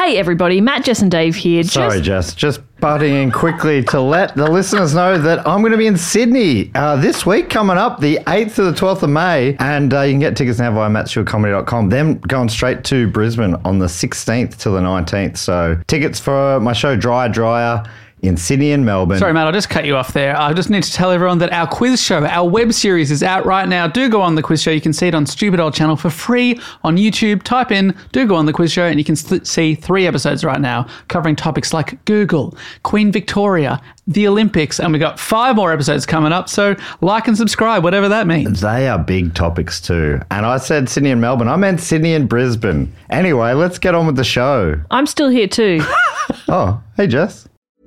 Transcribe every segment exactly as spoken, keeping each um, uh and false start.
Hey everybody, Matt, Jess and Dave here. Sorry, Jess, just butting in quickly to let the listeners know that I'm going to be in Sydney uh, this week coming up, the eighth to the twelfth of May, and uh, you can get tickets now via matt stewart comedy dot com. Then going straight to Brisbane on the sixteenth to the nineteenth. So tickets for my show Dryer Dryer in Sydney and Melbourne. Sorry, Matt, I'll just cut you off there. I just need to tell everyone that our quiz show, our web series is out right now. Do go on the quiz show. You can see it on Stupid Old Channel for free on YouTube. Type in, do go on the quiz show, and you can th- see three episodes right now covering topics like Google, Queen Victoria, the Olympics, and we've got five more episodes coming up. So like and subscribe, whatever that means. They are big topics too. And I said Sydney and Melbourne. I meant Sydney and Brisbane. Anyway, let's get on with the show. I'm still here too. Oh, hey, Jess.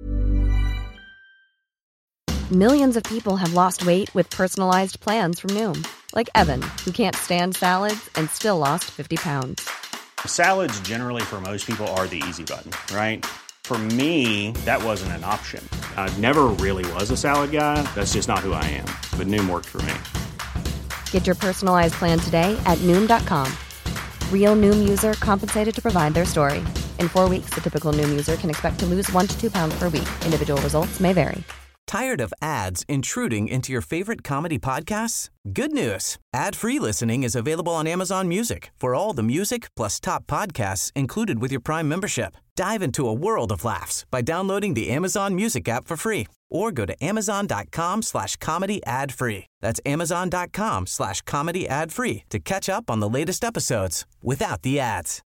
Millions of people have lost weight with personalized plans from Noom. Like Evan, who can't stand salads and still lost fifty pounds. Salads generally for most people are the easy button, right? For me, that wasn't an option. I never really was a salad guy. That's just not who I am. But Noom worked for me. Get your personalized plan today at Noom dot com. Real Noom user compensated to provide their story. In four weeks, the typical Noom user can expect to lose one to two pounds per week. Individual results may vary. Tired of ads intruding into your favorite comedy podcasts? Good news. Ad-free listening is available on Amazon Music for all the music plus top podcasts included with your Prime membership. Dive into a world of laughs by downloading the Amazon Music app for free or go to amazon.com slash comedy ad free. That's amazon.com slash comedy ad free to catch up on the latest episodes without the ads.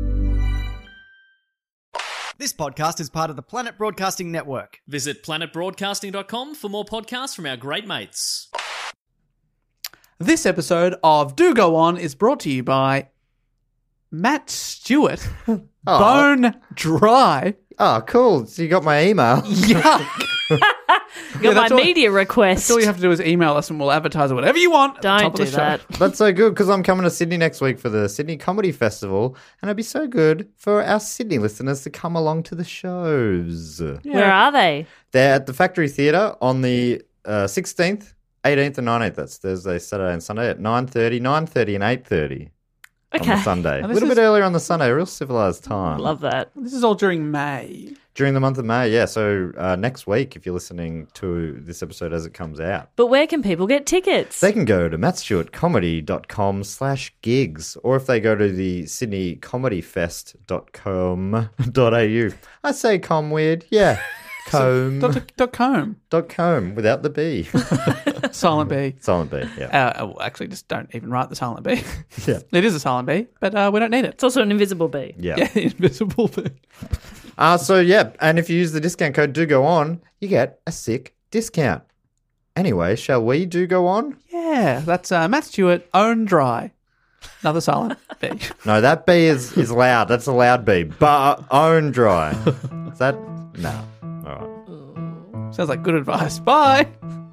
This podcast is part of the Planet Broadcasting Network. Visit planet broadcasting dot com for more podcasts from our great mates. This episode of Do Go On is brought to you by Matt Stewart, Bone Dry. Oh, cool. So you got my email. Yuck. Got Yeah, my that's all- media request. That's all you have to do is email us and we'll advertise whatever you want at the Don't top do of the that. show. That's so good because I'm coming to Sydney next week for the Sydney Comedy Festival, and it'd be so good for our Sydney listeners to come along to the shows. Where are they? They're at the Factory Theatre on the uh, sixteenth, eighteenth and nineteenth. That's Thursday, Saturday and Sunday at nine thirty, nine thirty and eight thirty Okay. on the Sunday. Oh, A this little is- bit earlier on the Sunday, a real civilised time. Love that. This is all during May. During the month of May, yeah. So uh, next week, if you're listening to this episode as it comes out, But where can people get tickets? they can go to matt stewart comedy dot com slash gigs, or if they go to the sydney comedy fest dot com dot a u. I say com weird, yeah. Com. Dot, dot com. dot com without the B. Silent B. Silent B, yeah. Uh, well, actually, just don't even write the silent B. Yeah. It is a silent B, but uh, we don't need it. It's also an invisible bee. Yeah. Yeah, invisible B. Uh, so, yeah, and if you use the discount code do go on, you get a sick discount. Anyway, shall we do go on? Yeah, that's uh, Matt Stewart, Own Dry. Another silent B. No, that B is, is loud. That's a loud B. But own dry. Is that? No. All right. Sounds like good advice. Bye.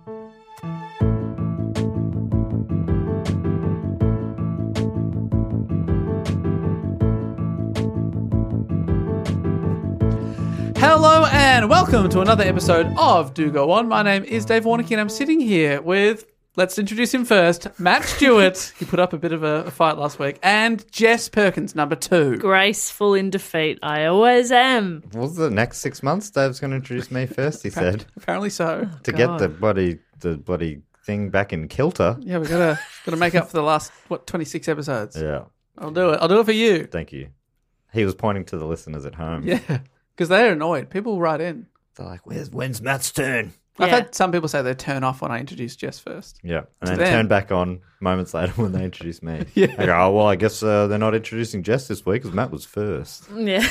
Hello and welcome to another episode of Do Go On. My name is Dave Warnicky and I'm sitting here with, let's introduce him first, Matt Stewart. He put up a bit of a, a fight last week. And Jess Perkins, number two. Graceful in defeat. I always am. What was the next six months? Dave's going to introduce me first, he said. Apparently so. To God. get the bloody, the bloody thing back in kilter. Yeah, we've got to got to make up for the last, what, twenty-six episodes. Yeah. I'll do it. I'll do it for you. Thank you. He was pointing to the listeners at home. Yeah, because they're annoyed. People write in. They're like, Where's, when's Matt's turn? I've Yeah. had some people say they turn off when I introduce Jess first. Yeah. And To then them. turn back on moments later when they introduce me. Yeah. I go, oh, well, I guess uh, they're not introducing Jess this week because Matt was first. Yeah.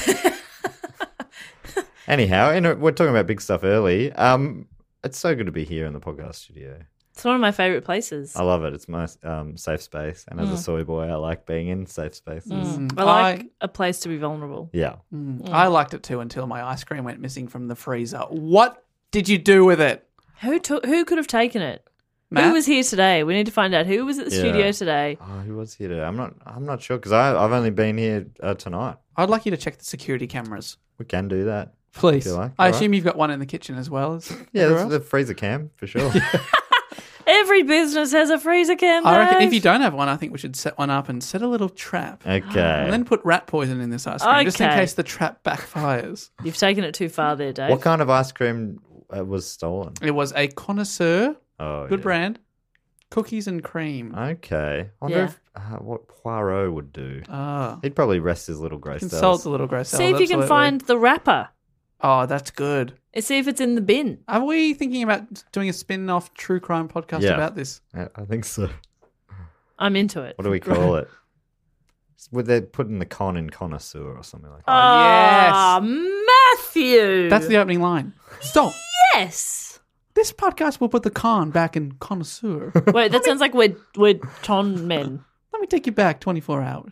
Anyhow, you know, we're talking about big stuff early. Um, it's so good to be here in the podcast studio. It's one of my favourite places. I love it. It's my um, safe space. And as Mm. a soy boy, I like being in safe spaces. Mm. I like a place to be vulnerable. Yeah. Mm. I liked it too until my ice cream went missing from the freezer. What did you do with it? Who took? Who could have taken it? Matt? Who was here today? We need to find out who was at the Yeah. studio today. Oh, who was here today? I'm not. I'm not sure because I've only been here uh, tonight. I'd like you to check the security cameras, We can do that. please. If you like. I All assume you've got one in the kitchen as well. As Yeah, everywhere that's the freezer cam for sure. Every business has a freezer can. I reckon Dave. if you don't have one, I think we should set one up and set a little trap. Okay. And then put rat poison in this ice cream, just in Okay. case the trap backfires. You've taken it too far there, Dave. What kind of ice cream uh, was stolen? It was a connoisseur, Oh, good yeah. brand, cookies and cream. Okay. I wonder Yeah. if, uh, what Poirot would do. Ah, He'd probably rest his little grey consult cells. the little grey cells. See if you can absolutely. find the wrapper. Oh, that's good. And see if it's in the bin. Are we thinking about doing a spin-off true crime podcast Yeah. about this? Yeah, I think so. I'm into it. What do we call it? Would they put in the con in connoisseur or something like that? Ah, Matthew. That's the opening line. Stop. yes. This podcast will put the con back in connoisseur. Wait, that sounds like we're we're ton men. Let me take you back twenty-four hours.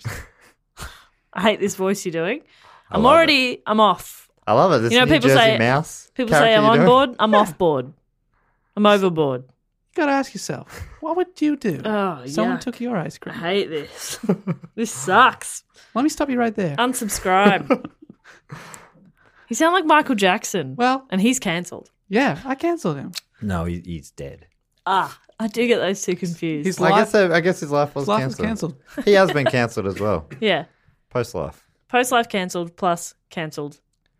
I hate this voice you're doing. I I'm love already. I'm off. I love it. This You know, New people Jersey say- Mouse. People say character I'm you're on doing? board. I'm off board. I'm overboard. You got to ask yourself, what would you do? Oh, Someone yuck. took your ice I cream. hate this. This sucks. Let me stop you right there. Unsubscribe. You sound like Michael Jackson. Well, and he's cancelled. yeah, I cancelled him. No, he, he's dead. Ah, I do get those two confused. His I life, guess, uh, I guess his life was his life was cancelled. cancelled. He has been cancelled as well. yeah. Post life. Post life cancelled plus cancelled.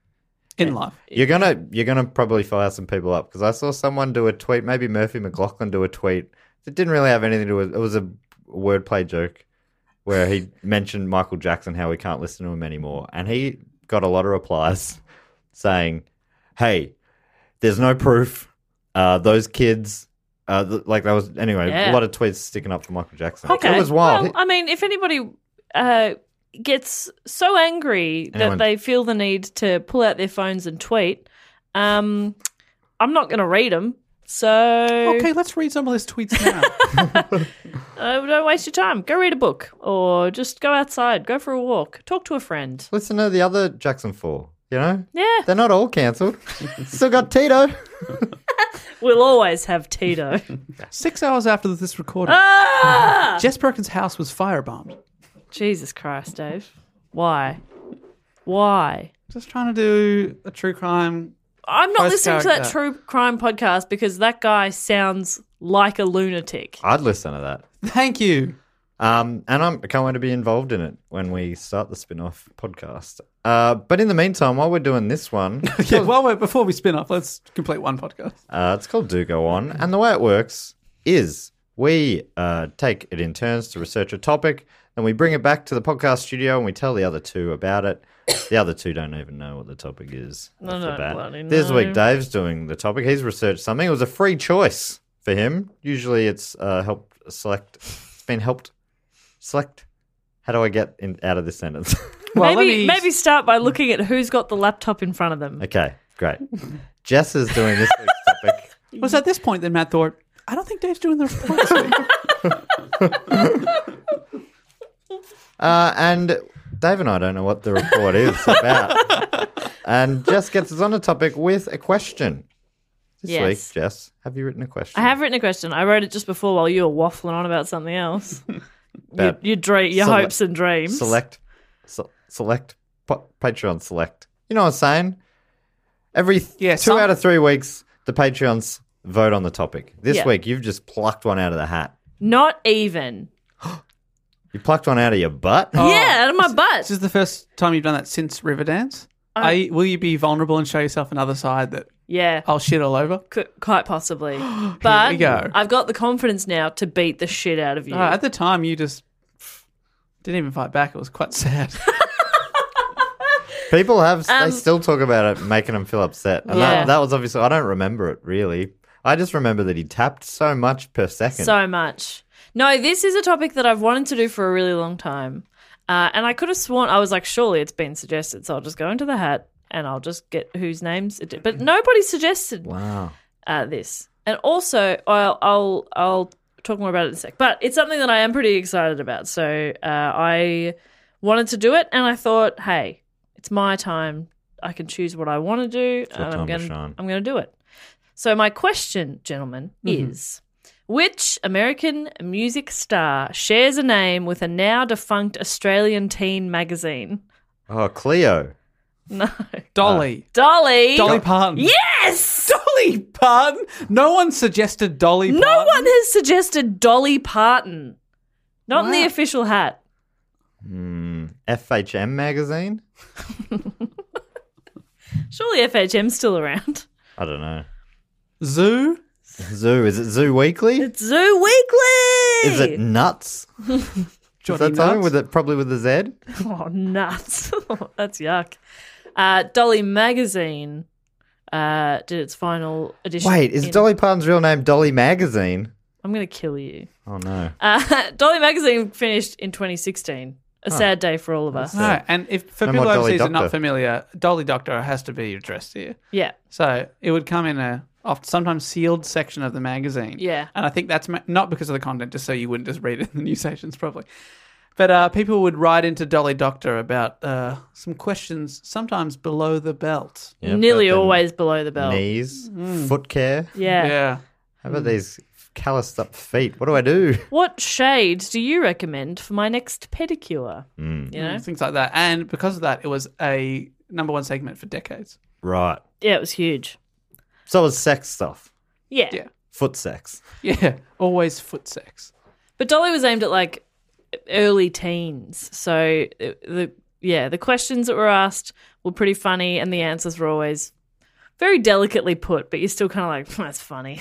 In life. You're gonna you're gonna probably fire some people up because I saw someone do a tweet. Maybe Murphy McLaughlin do a tweet. It didn't really have anything to do with. It was a wordplay joke where he mentioned Michael Jackson, how we can't listen to him anymore, and he got a lot of replies saying, "Hey, there's no proof. Uh, those kids." Uh, th- like that was anyway. Yeah. A lot of tweets sticking up for Michael Jackson. Okay. It was wild. Well, I mean, if anybody uh, gets so angry that Anyone- they feel the need to pull out their phones and tweet, um, I'm not going to read them. So Okay, let's read some of his tweets now. uh, don't waste your time. Go read a book or just go outside. Go for a walk. Talk to a friend. Listen to the other Jackson Four. You know, Yeah. they're not all cancelled. Still got Tito. We'll always have Tito. Six hours after this recording, ah! Jess Perkins' house was firebombed. Jesus Christ, Dave. Why? Why? Just trying to do a true crime. I'm not Post listening to that character. true crime podcast because that guy sounds like a lunatic. I'd listen to that. Thank you. Um, and I'm, I can't wait to be involved in it when we start the spin-off podcast. Uh, but in the meantime, while we're doing this one, Yeah, well, wait, before we spin off, let's complete one podcast. uh, it's called Do Go On. And the way it works is we uh, take it in turns to research a topic, then we bring it back to the podcast studio and we tell the other two about it. The other two don't even know what the topic is. I off the don't bat. bloody This know. week, Dave's doing the topic. He's researched something. It was a free choice for him. Usually it's uh, helped select, it's been helped select. How do I get in, out of this sentence? Well, let maybe me- maybe start by looking at who's got the laptop in front of them. Okay, great. Jess is doing this week's topic. Was at this point that Matt thought, I don't think Dave's doing the report this week. Uh, and Dave and I don't know what the report is about. And Jess gets us on the topic with a question. This Yes. week, Jess, have you written a question? I have written a question. I wrote it just before while you were waffling on about something else. your About your, dre- your sele- hopes and dreams. Select, se- select, pa- Patreon select. You know what I'm saying? Every th- Yeah, two some- out of three weeks, the Patreons vote on the topic. This Yeah. week, you've just plucked one out of the hat. Not even. You plucked one out of your butt? Yeah, out of my butt. This is the first time you've done that since Riverdance. Uh, Are you- will you be vulnerable and show yourself another side that Yeah, I'll shit all over? c- quite possibly. But we go. I've got the confidence now to beat the shit out of you. Uh, at the time, you just didn't even fight back. It was quite sad. People have, Um, they still talk about it, making them feel upset. And Yeah. that, that was obviously, I don't remember it really. I just remember that he tapped so much per second. So much. No, this is a topic that I've wanted to do for a really long time. Uh, and I could have sworn, I was like, surely it's been suggested. So I'll just go into the hat and I'll just get whose names it did. But nobody suggested Wow. uh, this. And also, I'll, I'll, I'll talk more about it in a sec. But it's something that I am pretty excited about. So uh, I wanted to do it and I thought, hey, it's my time. I can choose what I want to do. your And I'm time to going shine. I'm going to do it. So my question, gentlemen, Mm-hmm. is which American music star shares a name with a now defunct Australian teen magazine? Oh, Cleo. No. Dolly. Dolly. Dolly Parton. Yes! Dolly Parton? No one suggested Dolly Parton. No one has suggested Dolly Parton. Not in the Wow. official hat. F H M magazine? Surely F H M's still around. I don't know. Zoo? Zoo. Is it Zoo Weekly? It's Zoo Weekly. Is it Nuts? Is Johnny that something Nuts? with it? Probably with a Z? Oh, nuts. That's yuck. Uh, Dolly Magazine uh, did its final edition. Wait, is in- Dolly Parton's real name Dolly Magazine? I'm going to kill you. Oh, no. Uh, Dolly Magazine finished in twenty sixteen. A sad day for all of us. No, and if for No people more Dolly overseas who are Doctor. not familiar, Dolly Doctor has to be addressed here. Yeah. So it would come in a oft, sometimes sealed section of the magazine. Yeah. And I think that's ma- not because of the content, just so you wouldn't just read it in the news stations probably. But uh, people would write into Dolly Doctor about uh, some questions, sometimes below the belt. Yeah, Nearly but then always below the belt. Knees, foot care. Yeah. Yeah. How about these calloused up feet? What do I do? What shades do you recommend for my next pedicure? Mm. You know? Things like that. And because of that, it was a number one segment for decades. Right. Yeah, it was huge. So it's sex stuff. Yeah. Yeah. Foot sex. Yeah. Always foot sex. But Dolly was aimed at like early teens. So uh, the yeah, the questions that were asked were pretty funny and the answers were always very delicately put, but you're still kind of like, that's funny.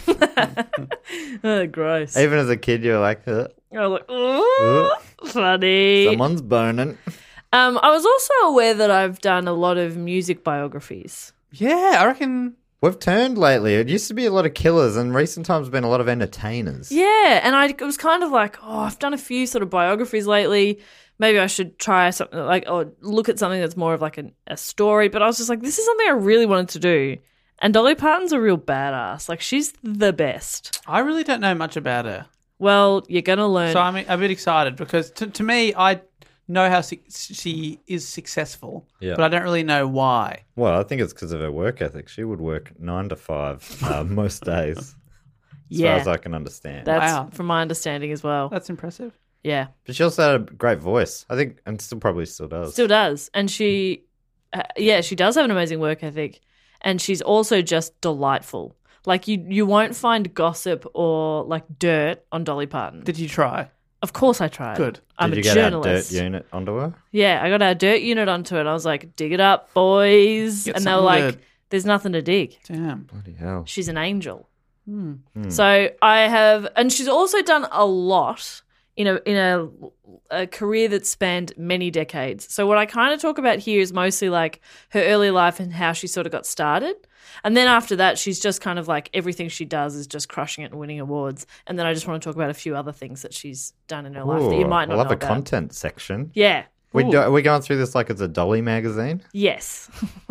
Oh, gross. Even as a kid, you're like, uh, I was like, ooh, funny. someone's burning. Um, I was also aware that I've done a lot of music biographies. Yeah, I reckon. We've turned lately. It used to be a lot of killers, and recent times have been a lot of entertainers. Yeah, and I was kind of like, oh, I've done a few sort of biographies lately. Maybe I should try something like, or look at something that's more of like a, a story. But I was just like, this is something I really wanted to do. And Dolly Parton's a real badass. Like, she's the best. I really don't know much about her. Well, you're going to learn. So I'm a bit excited because to, to me, I know how su- she is successful, Yeah. but I don't really know why. Well, I think it's because of her work ethic. She would work nine to five uh, most days, as Yeah. far as I can understand. That's Wow. from my understanding as well. That's impressive. Yeah. But she also had a great voice. I think, and still probably still does. Still does. And she, uh, yeah, she does have an amazing work ethic. And she's also just delightful. Like, you, you won't find gossip or, like, dirt on Dolly Parton. Did you try? Of course I tried. Good. I'm Did a you get journalist. our dirt unit onto her? Yeah, I got our dirt unit onto it. I was like, dig it up, boys. Get and they were something like, good. there's nothing to dig. Damn. Bloody hell. She's an angel. Hmm. So I have, and she's also done a lot in a in a, a career that spanned many decades. So what I kind of talk about here is mostly like her early life and how she sort of got started. And then after that, she's just kind of like everything she does is just crushing it and winning awards. And then I just want to talk about a few other things that she's done in her life that you Ooh, might not I love know a about. content section. Yeah. We do, are we going through this like it's a Dolly magazine? Yes.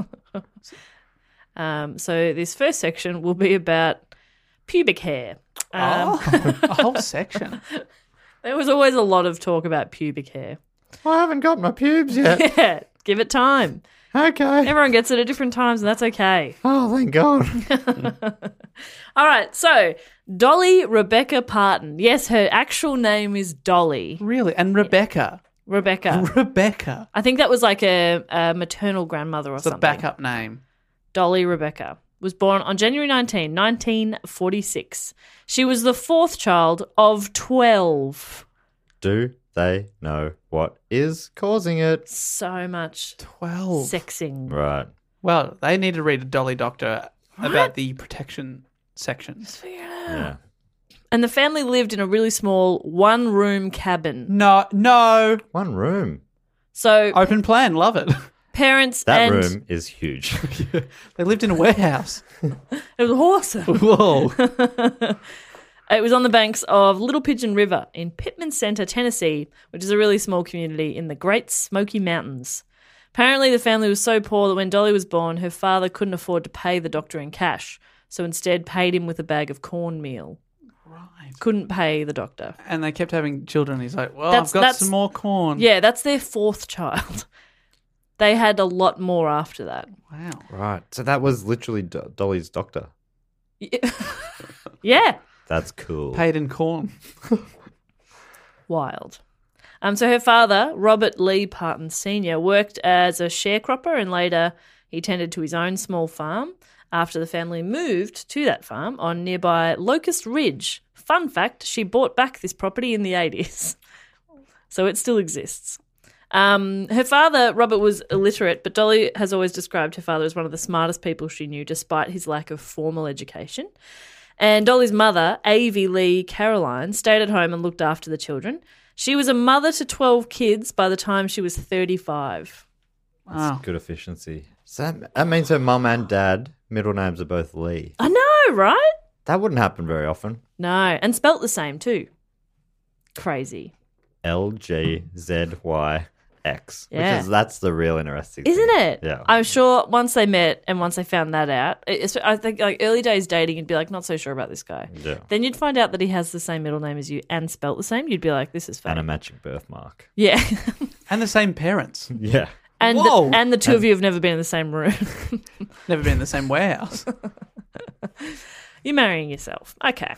um, so this first section will be about pubic hair. Um, Oh, a whole section. There was always a lot of talk about pubic hair. I haven't got my pubes yet. Yeah, give it time. Okay. Everyone gets it at different times, and that's okay. Oh, thank God. All right, so Dolly Rebecca Parton. Yes, her actual name is Dolly Really? And Rebecca. Rebecca. Rebecca. I think that was like a, a maternal grandmother or It's a something. backup name. Dolly Rebecca was born on January nineteenth, nineteen forty-six. She was the fourth child of twelve. Do they know what is causing it? So much Twelve. sexing. Right. Well, they need to read a Dolly Doctor about the protection sections. Yeah. And the family lived in a really small one-room cabin. No, no. One room. So Open plan. Love it. parents That and room is huge. They lived in a warehouse. it was awesome. Whoa. It was on the banks of Little Pigeon River in Pittman Center, Tennessee, which is a really small community in the Great Smoky Mountains. Apparently, the family was so poor that when Dolly was born, her father couldn't afford to pay the doctor in cash, so instead paid him with a bag of cornmeal. Right. Couldn't pay the doctor. And they kept having children. He's like, well, That's- I've got that's- some more corn. Yeah, that's their fourth child. They had a lot more after that. Wow. Right. So that was literally Do- Dolly's doctor. Yeah. That's cool. Paid in corn. Wild. Um, so her father, Robert Lee Parton Senior, worked as a sharecropper and later he tended to his own small farm after the family moved to that farm on nearby Locust Ridge. Fun fact, she bought back this property in the eighties, so it still exists. Um, her father, Robert, was illiterate, but Dolly has always described her father as one of the smartest people she knew, despite his lack of formal education. And Dolly's mother, Avie Lee Caroline, stayed at home and looked after the children. She was a mother to twelve kids by the time she was thirty-five. Wow. Good efficiency. So that, that means her mum and dad, middle names are both Lee. I know, right? That wouldn't happen very often. No, and spelt the same too. Crazy. L G Z Y X. Yeah. Which is, that's the real interesting Isn't thing. it? Yeah. I'm sure once they met and once they found that out, it's, I think like early days dating, you'd be like, not so sure about this guy. Yeah. Then you'd find out that he has the same middle name as you and spelt the same. You'd be like, this is fake. And a matching birthmark. Yeah. And the same parents. Yeah. and, Whoa. the, and the two of you have never been in the same room. Never been in the same warehouse. You're marrying yourself. Okay.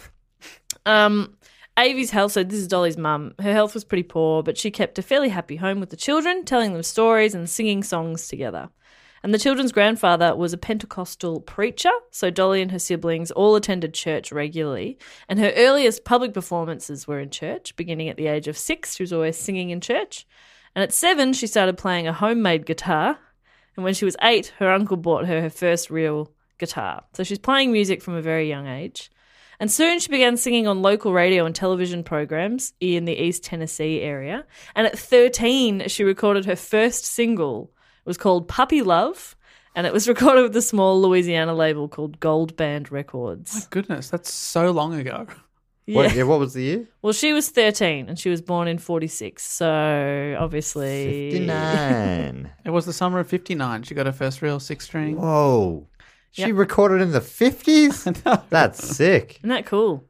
Um, Avie's health, so this is Dolly's mum. Her health was pretty poor, but she kept a fairly happy home with the children, telling them stories and singing songs together. And the children's grandfather was a Pentecostal preacher, so Dolly and her siblings all attended church regularly. And her earliest public performances were in church, beginning at the age of six. She was always singing in church. And at seven, she started playing a homemade guitar. And when she was eight, her uncle bought her her first real guitar. So she's playing music from a very young age. And soon she began singing on local radio and television programs in the East Tennessee area. And at thirteen, she recorded her first single. It was called Puppy Love, and it was recorded with a small Louisiana label called Gold Band Records. My goodness, that's so long ago. Yeah. What, yeah, what was the year? Well, she was thirteen, and she was born in forty-six, so obviously... fifty-nine. It was the summer of fifty-nine. She got her first real six-string. Whoa. She Yep. recorded in the fifties? That's sick. Isn't that cool?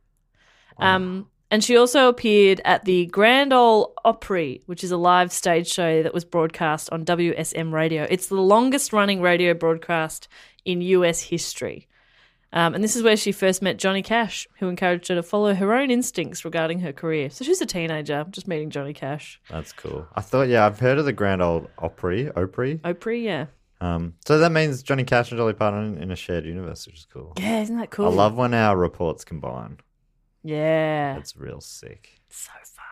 Um, and she also appeared at the Grand Ole Opry, which is a live stage show that was broadcast on W S M radio. It's the longest-running radio broadcast in U S history. Um, and this is where she first met Johnny Cash, who encouraged her to follow her own instincts regarding her career. So she's a teenager, just meeting Johnny Cash. That's cool. I thought, yeah, I've heard of the Grand Ole Opry. Opry? Opry, yeah. Um, so that means Johnny Cash and Dolly Parton in a shared universe, which is cool. Yeah, isn't that cool? I love when our reports combine. Yeah. That's real sick. So fun.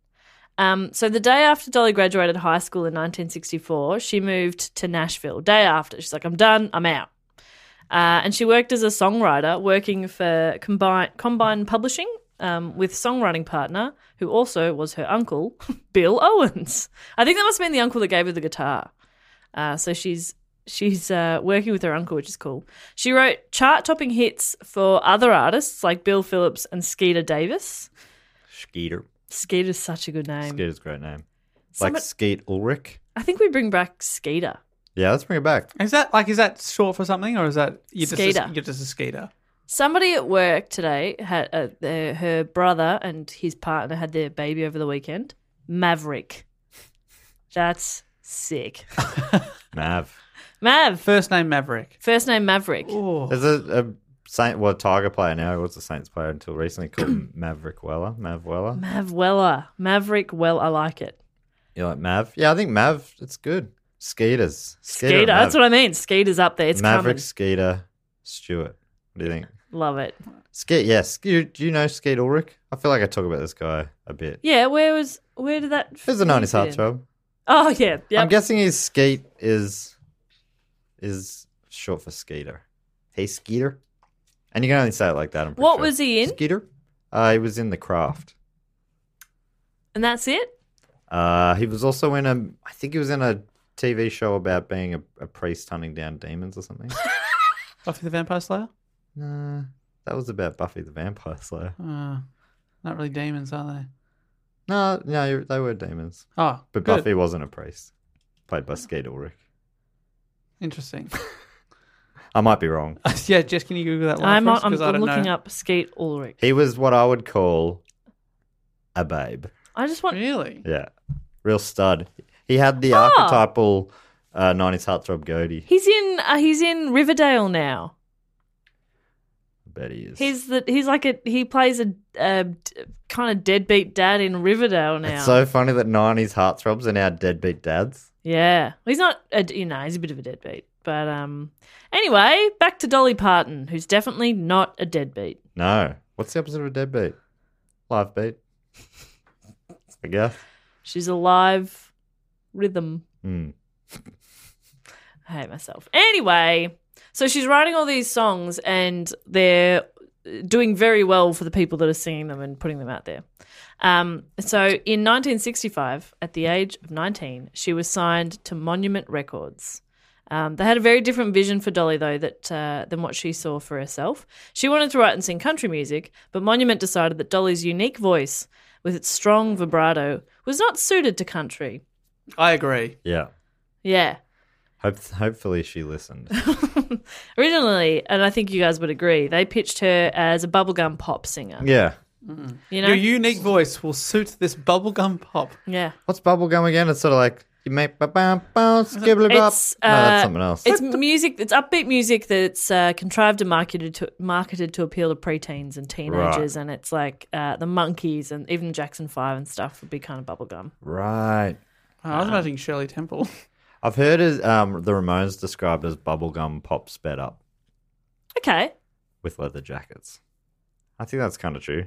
Um, so the day after Dolly graduated high school in nineteen sixty-four, she moved to Nashville. Day after. She's like, I'm done. I'm out. Uh, and she worked as a songwriter, working for Combine, Combine Publishing um, with songwriting partner, who also was her uncle, Bill Owens. I think that must have been the uncle that gave her the guitar. Uh, so she's she's uh, working with her uncle, which is cool. She wrote chart-topping hits for other artists like Bill Phillips and Skeeter Davis. Skeeter. Skeeter's such a good name. Skeeter's a great name. Somebody- Like Skeet Ulrich. I think we bring back Skeeter. Yeah, let's bring it back. Is that like is that short for something, or is that you're just Skeeter. a, you're just a skeeter? Somebody at work today had uh, their, her brother and his partner had their baby over the weekend. Maverick. That's sick. Mav. Mav. First name Maverick. First name Maverick. Oh, There's a, a Saint, well, Tiger player now. He was a Saints player until recently called Maverick Weller. Mav Weller. Mav Weller. Maverick Well. I like it. You like Mav? Yeah, I think Mav, it's good. Skeeters. Skeeter. That's what I mean. Skeeter's up there. It's Maverick, coming. Skeeter, Stewart. What do you think? Love it. Skeet, yes. Do you know Skeet Ulrich? I feel like I talk about this guy a bit. Yeah, where was where did that There's a nineties fit in? heartthrob. Oh yeah. Yep. I'm guessing his Skeet is is short for Skeeter. Hey, Skeeter. And you can only say it like that. I'm pretty What sure. was he in? Skeeter. Uh, he was in The Craft. And that's it? Uh, he was also in a. I think he was in a T V show about being a, a priest hunting down demons or something. Buffy the Vampire Slayer. Nah, that was about Buffy the Vampire Slayer. Uh, not really demons, are they? No, no, you're- they were demons. Oh, But good. Buffy wasn't a priest. Played by Skeet Ulrich. Interesting. I might be wrong. Yeah, Jess, can you Google that? I'm, One for us? I'm, 'Cause I I'm don't looking know. up Skeet Ulrich. He was what I would call a babe. I just want Really? Yeah. Real stud. He had the Oh. archetypal uh, nineties heartthrob goatee. He's in uh, he's in Riverdale now. I bet he is. He's the he's like a he plays a, a kind of deadbeat dad in Riverdale now. It's so funny that nineties heartthrobs are now deadbeat dads. Yeah, he's not. A, you know, he's a bit of a deadbeat. But um, anyway, back to Dolly Parton, who's definitely not a deadbeat. No. What's the opposite of a deadbeat? Live beat. I guess. She's a live rhythm. Mm. I hate myself. Anyway, so she's writing all these songs and they're doing very well for the people that are singing them and putting them out there. Um, so in nineteen sixty-five, at the age of nineteen, she was signed to Monument Records. Um, they had a very different vision for Dolly, though, that uh, than what she saw for herself. She wanted to write and sing country music, but Monument decided that Dolly's unique voice, with its strong vibrato, was not suited to country. I agree. Yeah. Yeah. Hope, hopefully she listened. Originally, and I think you guys would agree, they pitched her as a bubblegum pop singer. Yeah. You know? Your unique voice will suit this bubblegum pop. Yeah. What's bubblegum again? It's sort of like you make ba bam bam skibbly bop. It's, No, that's uh, something else. It's music. It's upbeat music that's uh, contrived and marketed to marketed to appeal to preteens and teenagers, Right. and it's like uh, the Monkees and even Jackson Five and stuff would be kind of bubblegum. Right. Oh, I was imagining Shirley Temple. I've heard as, um, the Ramones described as bubblegum pop sped up Okay. with leather jackets. I think that's kind of true.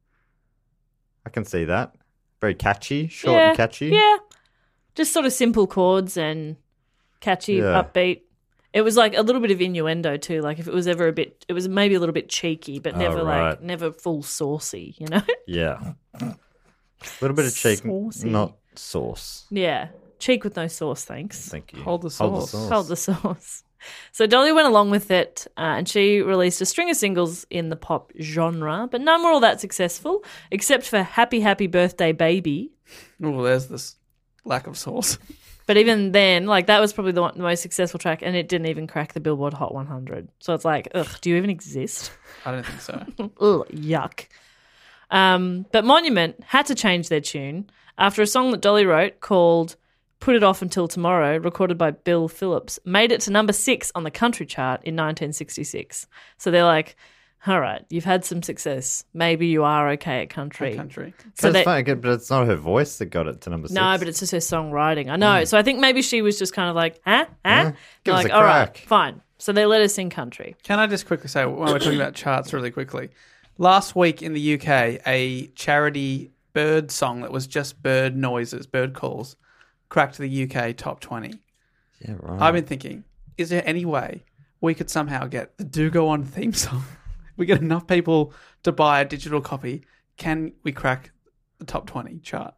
I can see that. Very catchy, short yeah. and catchy. Yeah. Just sort of simple chords and catchy, Yeah. upbeat. It was like a little bit of innuendo too. Like if it was ever a bit, it was maybe a little bit cheeky, but Oh, never right. like never full saucy. You know? Yeah. A little bit of cheek, Saucy. not sauce. Yeah. Cheek with no sauce, thanks. Thank you. Hold the Hold the sauce. sauce. Hold the sauce. So Dolly went along with it, uh, and she released a string of singles in the pop genre, but none were all that successful, except for Happy Happy Birthday Baby. Oh, there's this lack of sauce. But even then, like that was probably the, one, the most successful track, and it didn't even crack the Billboard Hot one hundred. So it's like, ugh, do you even exist? I don't think so. Ugh, yuck. Um, but Monument had to change their tune after a song that Dolly wrote called Put It Off Until Tomorrow, recorded by Bill Phillips, made it to number six on the country chart in nineteen sixty-six. So they're like, all right, you've had some success. Maybe you are okay at country. Country. So So it's they, funny, but it's not her voice that got it to number six. no, but it's just her songwriting. I know. So I think maybe she was just kind of like, huh? Huh? Yeah, give us like, a all right, crack. fine. So they let us sing country. Can I just quickly say, when we're talking about charts really quickly, last week in the U K, a charity bird song that was just bird noises, bird calls, cracked the U K top twenty. Yeah, right. I've been thinking, is there any way we could somehow get the Do Go On theme song? We get enough people to buy a digital copy. Can we crack the top twenty chart?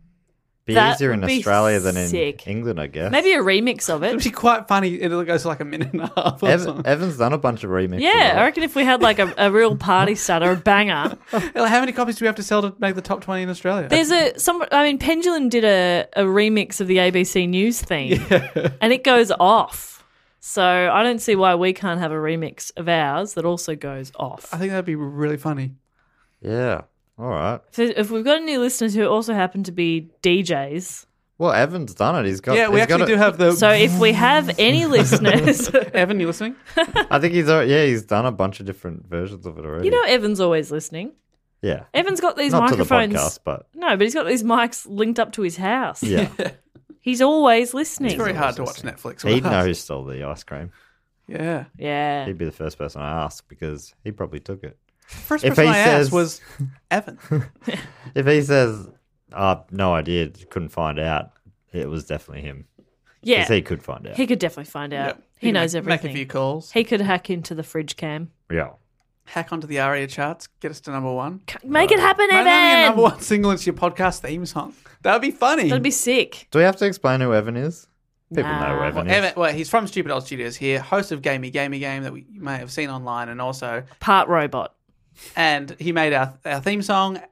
be that easier in would be Australia than in sick. England, I guess. Maybe a remix of It'd it. be quite funny. It goes like a minute and a half. Or Ev- something. Evan's done a bunch of remixes. Yeah, of I it. reckon if we had like a, a real party starter, a banger. Like, how many copies do we have to sell to make the top twenty in Australia? There's a some. I mean, Pendulum did a, a remix of the A B C News theme, and it goes off. So I don't see why we can't have a remix of ours that also goes off. I think that'd be really funny. Yeah. All right. If, if we've got any listeners who also happen to be D Js, Well, Evan's done it. He's got. Yeah, we he's got actually it- do have the. so if we have any listeners, Evan, you listening? I think he's. al- Yeah, he's done a bunch of different versions of it already. you know, Evan's always listening. Yeah. Evan's got these Not to the microphones. podcast, but No, but he's got these mics linked up to his house. yeah, He's always listening. It's very hard to watch Netflix. he'd with know us. who stole the ice cream. Yeah. Yeah. He'd be the first person I ask because he probably took it. First If person he I says- asked was Evan. If he says, "Oh, no idea, couldn't find out," it was definitely him. Yeah. Because he could find out. He could definitely find out. Yep. He He'd knows make, everything. Make a few calls. He could hack into the fridge cam. Yeah. Hack onto the ARIA charts. Get us to number one. Make it happen, Imagine having a number Evan. one single into your podcast theme song. That would be funny. That'd be sick. Do we have to explain who Evan is? People Nah. know who Evan Well, is. Evan, well, he's from Stupid Old Studios here, host of Gamey Gamey Game that we, you may have seen online, and also, Part robot. and he made our, our theme song.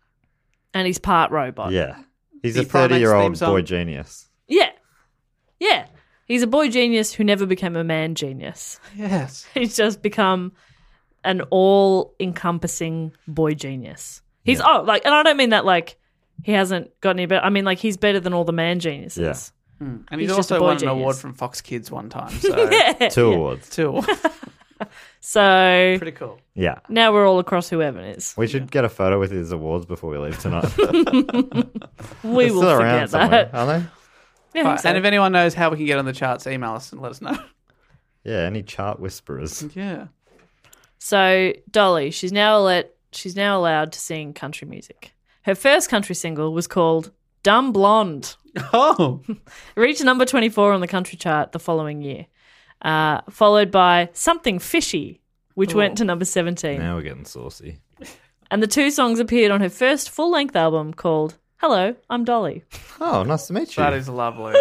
And he's part robot. Yeah. He's The a Primates thirty-year-old theme song. boy genius. Yeah. Yeah. He's a boy genius who never became a man genius. Yes. He's just become an all-encompassing boy genius. He's, oh, like, and I don't mean that, like, he hasn't got any better. I mean, like, he's better than all the man geniuses. Yeah. And He's he's, just a also boy won an genius. award from Fox Kids one time. So Yeah. Two Yeah. awards. two. So Pretty cool. Yeah. now we're all across who Evan is. We should get a photo with his awards before we leave tonight. We They're will still around forget somewhere, that. are they? Yeah, I Right, think so. and if anyone knows how we can get on the charts, email us and let us know. Yeah, any chart whisperers. Yeah. So Dolly, she's now let she's now allowed to sing country music. Her first country single was called "Dumb Blonde." Oh. It reached number twenty-four on the country chart the following year, uh, followed by "Something Fishy," which went to number seventeen. Now we're getting saucy. And the two songs appeared on her first full-length album called "Hello, I'm Dolly." Oh, nice to meet you. That is lovely.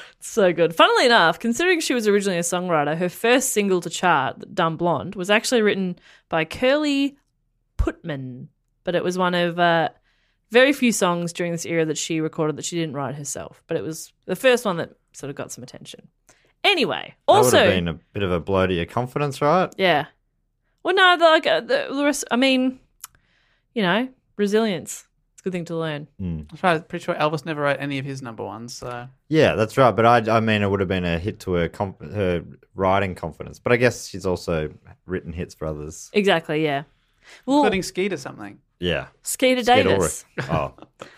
So good. Funnily enough, considering she was originally a songwriter, her first single to chart, "Dumb Blonde," was actually written by Curly Putman, but it was one of uh, very few songs during this era that she recorded that she didn't write herself. But it was the first one that sort of got some attention. Anyway, That would also, have been a bit of a blow to your confidence, right? yeah. Well, no, the, like uh, the, the rest. I mean, you know, resilience. It's a good thing to learn. That's right. I'm pretty sure Elvis never wrote any of his number ones. So Yeah, that's right. But I, I mean, it would have been a hit to her conf- her writing confidence. But I guess she's also written hits for others. Exactly. Yeah. Well, including Skeet or something. Yeah. Skeeter Skid Davis. Ulrich. Oh,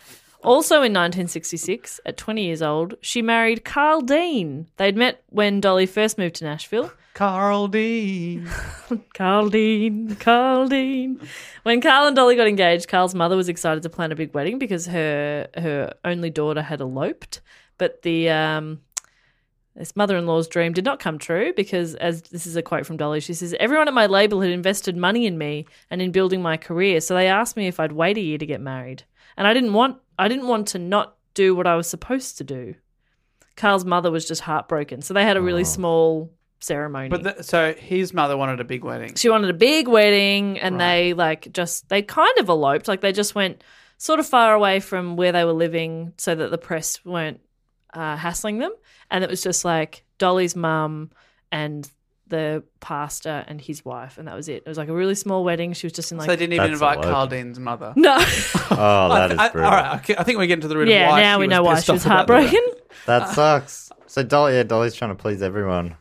Also in nineteen sixty-six, at twenty years old, she married Carl Dean. They'd met when Dolly first moved to Nashville. Carl D. Carl Dean, Carl Dean. When Carl and Dolly got engaged, Carl's mother was excited to plan a big wedding because her her only daughter had eloped. But the um, this mother-in-law's dream did not come true because, as this is a quote from Dolly, she says, "Everyone at my label had invested money in me and in building my career, so they asked me if I'd wait a year to get married, and I didn't want I didn't want to not do what I was supposed to do." Carl's mother was just heartbroken, so they had a really small ceremony. But the, so his mother wanted a big wedding. She wanted a big wedding, and they like just they kind of eloped. Like they just went sort of far away from where they were living, so that the press weren't uh, hassling them. And it was just like Dolly's mum and the pastor and his wife, and that was it. It was like a really small wedding. She was just in like so they didn't even That's invite a lot. Carl Dean's mother. no, oh that is I, brutal. all right, okay, I think we're getting to the root yeah. of why Now she we was know why pissed she was off about that. heartbroken. That sucks. So Dolly, yeah, Dolly's trying to please everyone.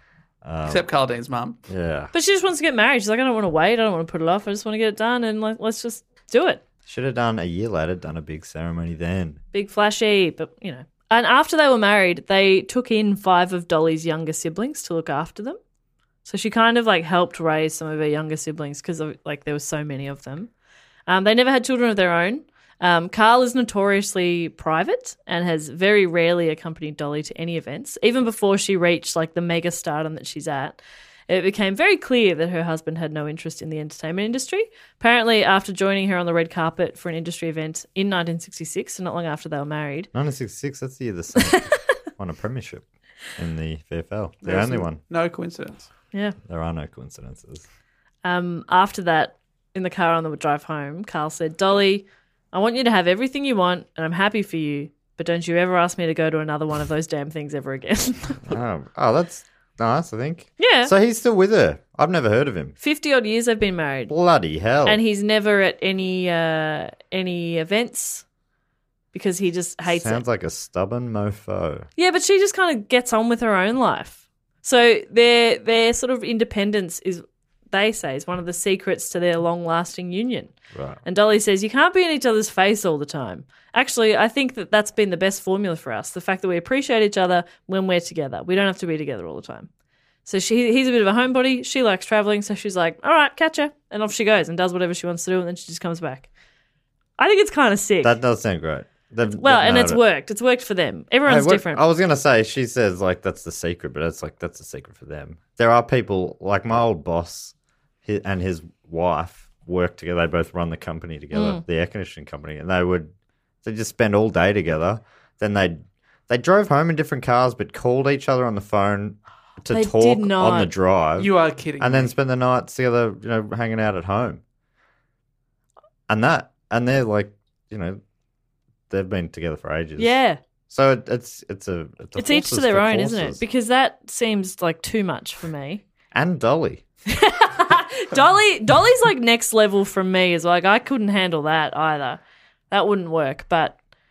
Um, Except Carl Dean's mum. yeah. But she just wants to get married. She's like, I don't want to wait. I don't want to put it off. I just want to get it done, and like, let's just do it. Should have done a year later, done a big ceremony then. Big flashy, but you know. And after they were married, they took in five of Dolly's younger siblings to look after them. So she kind of like helped raise some of her younger siblings because like there were so many of them. Um, they never had children of their own. Um, Carl is notoriously private and has very rarely accompanied Dolly to any events. Even before she reached like the mega stardom that she's at, it became very clear that her husband had no interest in the entertainment industry. Apparently, after joining her on the red carpet for an industry event in nineteen sixty-six, so not long after they were married. nineteen sixty-six, that's the year the Saints won a premiership in the V F L. The There's only one. No coincidence. Yeah. There are no coincidences. Um, after that, in the car on the drive home, Carl said, "Dolly, I want you to have everything you want, and I'm happy for you, but don't you ever ask me to go to another one of those damn things ever again." oh, oh, that's nice, I think. Yeah. So he's still with her. I've never heard of him. fifty-odd years they've been married. Bloody hell. And he's never at any uh, any events because he just hates Sounds it. like a stubborn mofo. Yeah, but she just kind of gets on with her own life. So their their sort of independence is, they say, is one of the secrets to their long-lasting union. Right. And Dolly says, you can't be in each other's face all the time. Actually, I think that that's been the best formula for us, the fact that we appreciate each other when we're together. We don't have to be together all the time. So she, he's a bit of a homebody. She likes traveling, so she's like, all right, catch her. And off she goes and does whatever she wants to do, and then she just comes back. I think it's kind of sick. That does sound great. They've, well, they've and nailed it's it. worked. It's worked for them. Everyone's Hey, what- different. I was going to say, she says, like, that's the secret, but it's like, that's the secret for them. There are people, like my old boss hi- and his wife work together. They both run the company together, Mm. the air conditioning company, and they would, they just spend all day together. Then they they drove home in different cars, but called each other on the phone to They talk did on not. the drive. You are kidding And me. then spend the night together, you know, hanging out at home. And that, and they're like, you know, they've been together for ages. yeah. So it, it's it's a it's, a It's each to horses their for own, isn't it? courses. Because that seems like too much for me. And Dolly. Dolly, Dolly's like next level from me. Is like I couldn't handle that either. That wouldn't work. But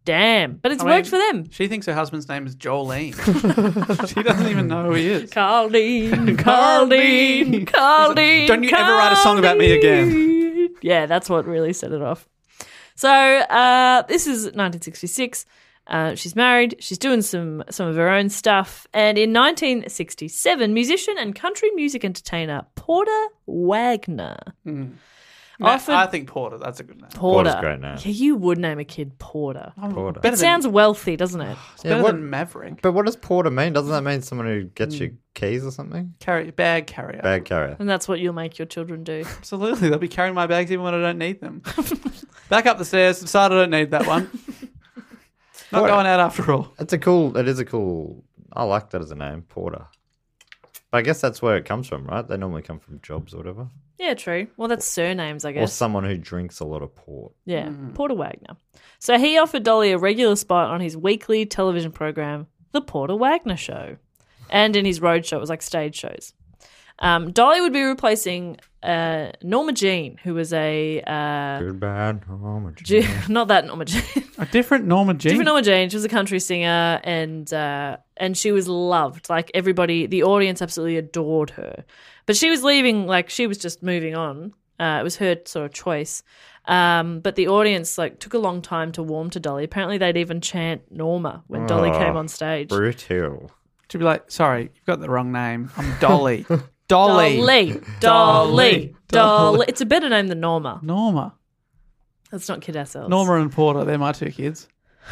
damn. But it's I worked mean, for them. She thinks her husband's name is Jolene. She doesn't even know who he is. Colleen, Colleen, Colleen. Don't you ever write a song about me again. Colleen. Yeah, that's what really set it off. So uh, this is nineteen sixty-six. Uh, she's married. She's doing some some of her own stuff. And in nineteen sixty-seven, musician and country music entertainer Porter Wagner Mm. offered I think Porter. That's a good name. Porter. Porter's a great name. Yeah, you would name a kid Porter. Porter. Better It sounds wealthy, doesn't it? It's better Yeah, what- than Maverick. But what does porter mean? Doesn't that mean someone who gets your keys or something? Carry, bag carrier. Bag carrier. And that's what you'll make your children do. Absolutely. They'll be carrying my bags even when I don't need them. Back up the stairs. Decided I don't need that one. Not What- going out after all. It's a cool. It is a cool. I like that as a name, porter. But I guess that's where it comes from, right? They normally come from jobs or whatever, Yeah, true. Well, that's surnames, I or guess. someone who drinks a lot of port. Yeah, Porter Wagner. So he offered Dolly a regular spot on his weekly television program, The Porter Wagner Show. And in his road show, it was like stage shows. Um, Dolly would be replacing uh, Norma Jean, who was a... Uh, Goodbye, Norma Ju- Jean. not that Norma Jean. A different Norma Jean. Different Norma Jean. She was a country singer, and uh, and she was loved. Like everybody, the audience absolutely adored her. But she was leaving. Like she was just moving on. Uh, it was her sort of choice. Um, but the audience like took a long time to warm to Dolly. Apparently, they'd even chant Norma when Dolly Oh, came on stage. Brutal. To be like, sorry, you've got the wrong name. I'm Dolly. Dolly. Dolly, Dolly, Dolly. It's a better name than Norma. Norma. Let's not kid ourselves. Norma and Porter, they're my two kids.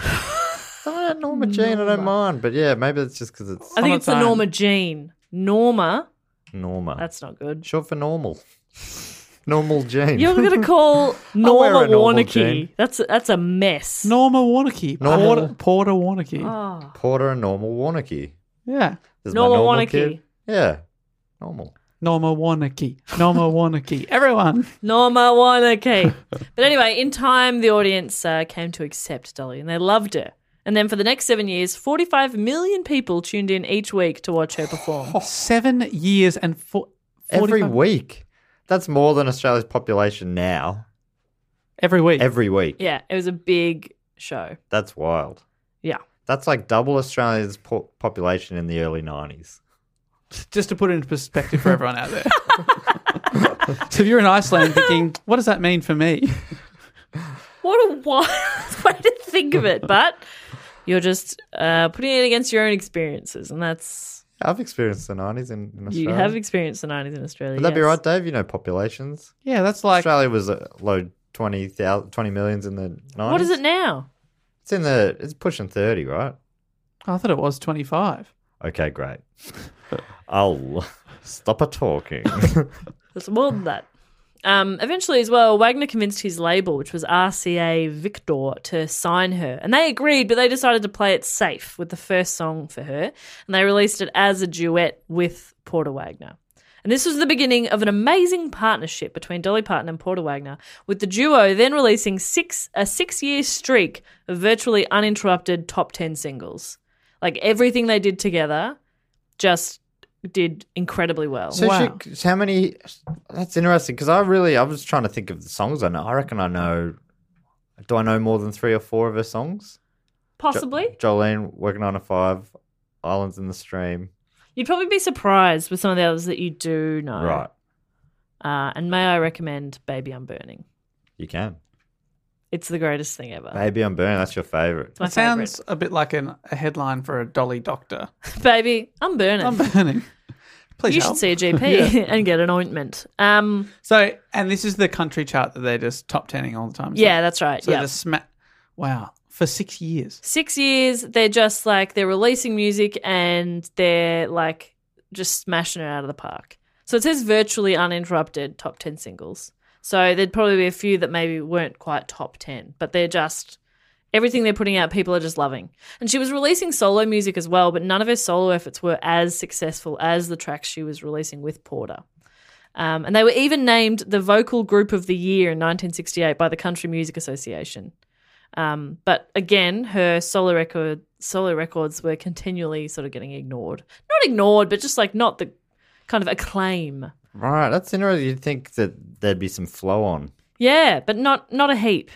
Oh, Norma Jean, I don't mind. But yeah, maybe it's just because it's I think on it's its the own. Norma Jean. Norma. Norma. That's not good. short for normal. Normal Jean. You're going to call wear Norma a normal Warnicky. jean. That's a, that's a mess. Norma Warnicky. Normal. Porter, Porter Warnicky. Oh. Porter and normal Warnicky. Yeah. This is Norma my normal Warnicky. kid. Yeah, normal. Norma Warnicky. Norma Warnicky. Everyone. Norma Warnicky. But anyway, in time, the audience uh, came to accept Dolly, and they loved her. And then for the next seven years, forty-five million people tuned in each week to watch her perform. Seven years and four. Every forty-five week. That's more than Australia's population now. Every week. Every week. Yeah, it was a big show. That's wild. Yeah. That's like double Australia's po- population in the early nineties. Just to put it into perspective for everyone out there. So if you're in Iceland thinking, what does that mean for me? What a wild way to think of it. But you're just uh, putting it against your own experiences, and that's... I've experienced the nineties in, in Australia. You have experienced the nineties in Australia. Would that be yes. right, Dave? You know populations. Yeah, that's like, Australia was a low twenty thousand, twenty millions in the nineties. What is it now? It's in the, it's pushing thirty, right? I thought it was twenty-five. Okay, great. I'll stop a talking. It's more than that. Um, eventually, as well, Wagner convinced his label, which was R C A Victor, to sign her. And they agreed, but they decided to play it safe with the first song for her. And they released it as a duet with Porter Wagner. And this was the beginning of an amazing partnership between Dolly Parton and Porter Wagner, with the duo then releasing six a six-year streak of virtually uninterrupted top ten singles. Like, everything they did together just did incredibly well. So Wow. she, how many? That's interesting because I really, I was trying to think of the songs I know. I reckon I know. Do I know more than three or four of her songs? Possibly. Jo- Jolene, Working on a Five, Islands in the Stream. You'd probably be surprised with some of the others that you do know. Right, Uh, and may I recommend Baby I'm Burning? you can. It's the greatest thing ever. Baby, I'm Burning. That's your favorite. It's my It sounds a bit like an, a headline for a Dolly doctor. favorite. Baby, I'm burning. I'm burning. Please you help. should see a G P and get an ointment. Um, So, and this is the country chart that they're just top tenning all the time. is yeah, that- that's right. So yeah. the sma- Wow. For six years. Six years, they're just like, they're releasing music and they're like just smashing it out of the park. So it says virtually uninterrupted top ten singles. So there'd probably be a few that maybe weren't quite top ten, but they're just, everything they're putting out, people are just loving. And she was releasing solo music as well, but none of her solo efforts were as successful as the tracks she was releasing with Porter. Um, and they were even named the Vocal Group of the Year in nineteen sixty-eight by the Country Music Association. Um, but again, her solo record, solo records were continually sort of getting ignored. Not ignored, but just like not the kind of acclaim. Right, that's interesting. You'd think that there'd be some flow on. Yeah, but not not a heap.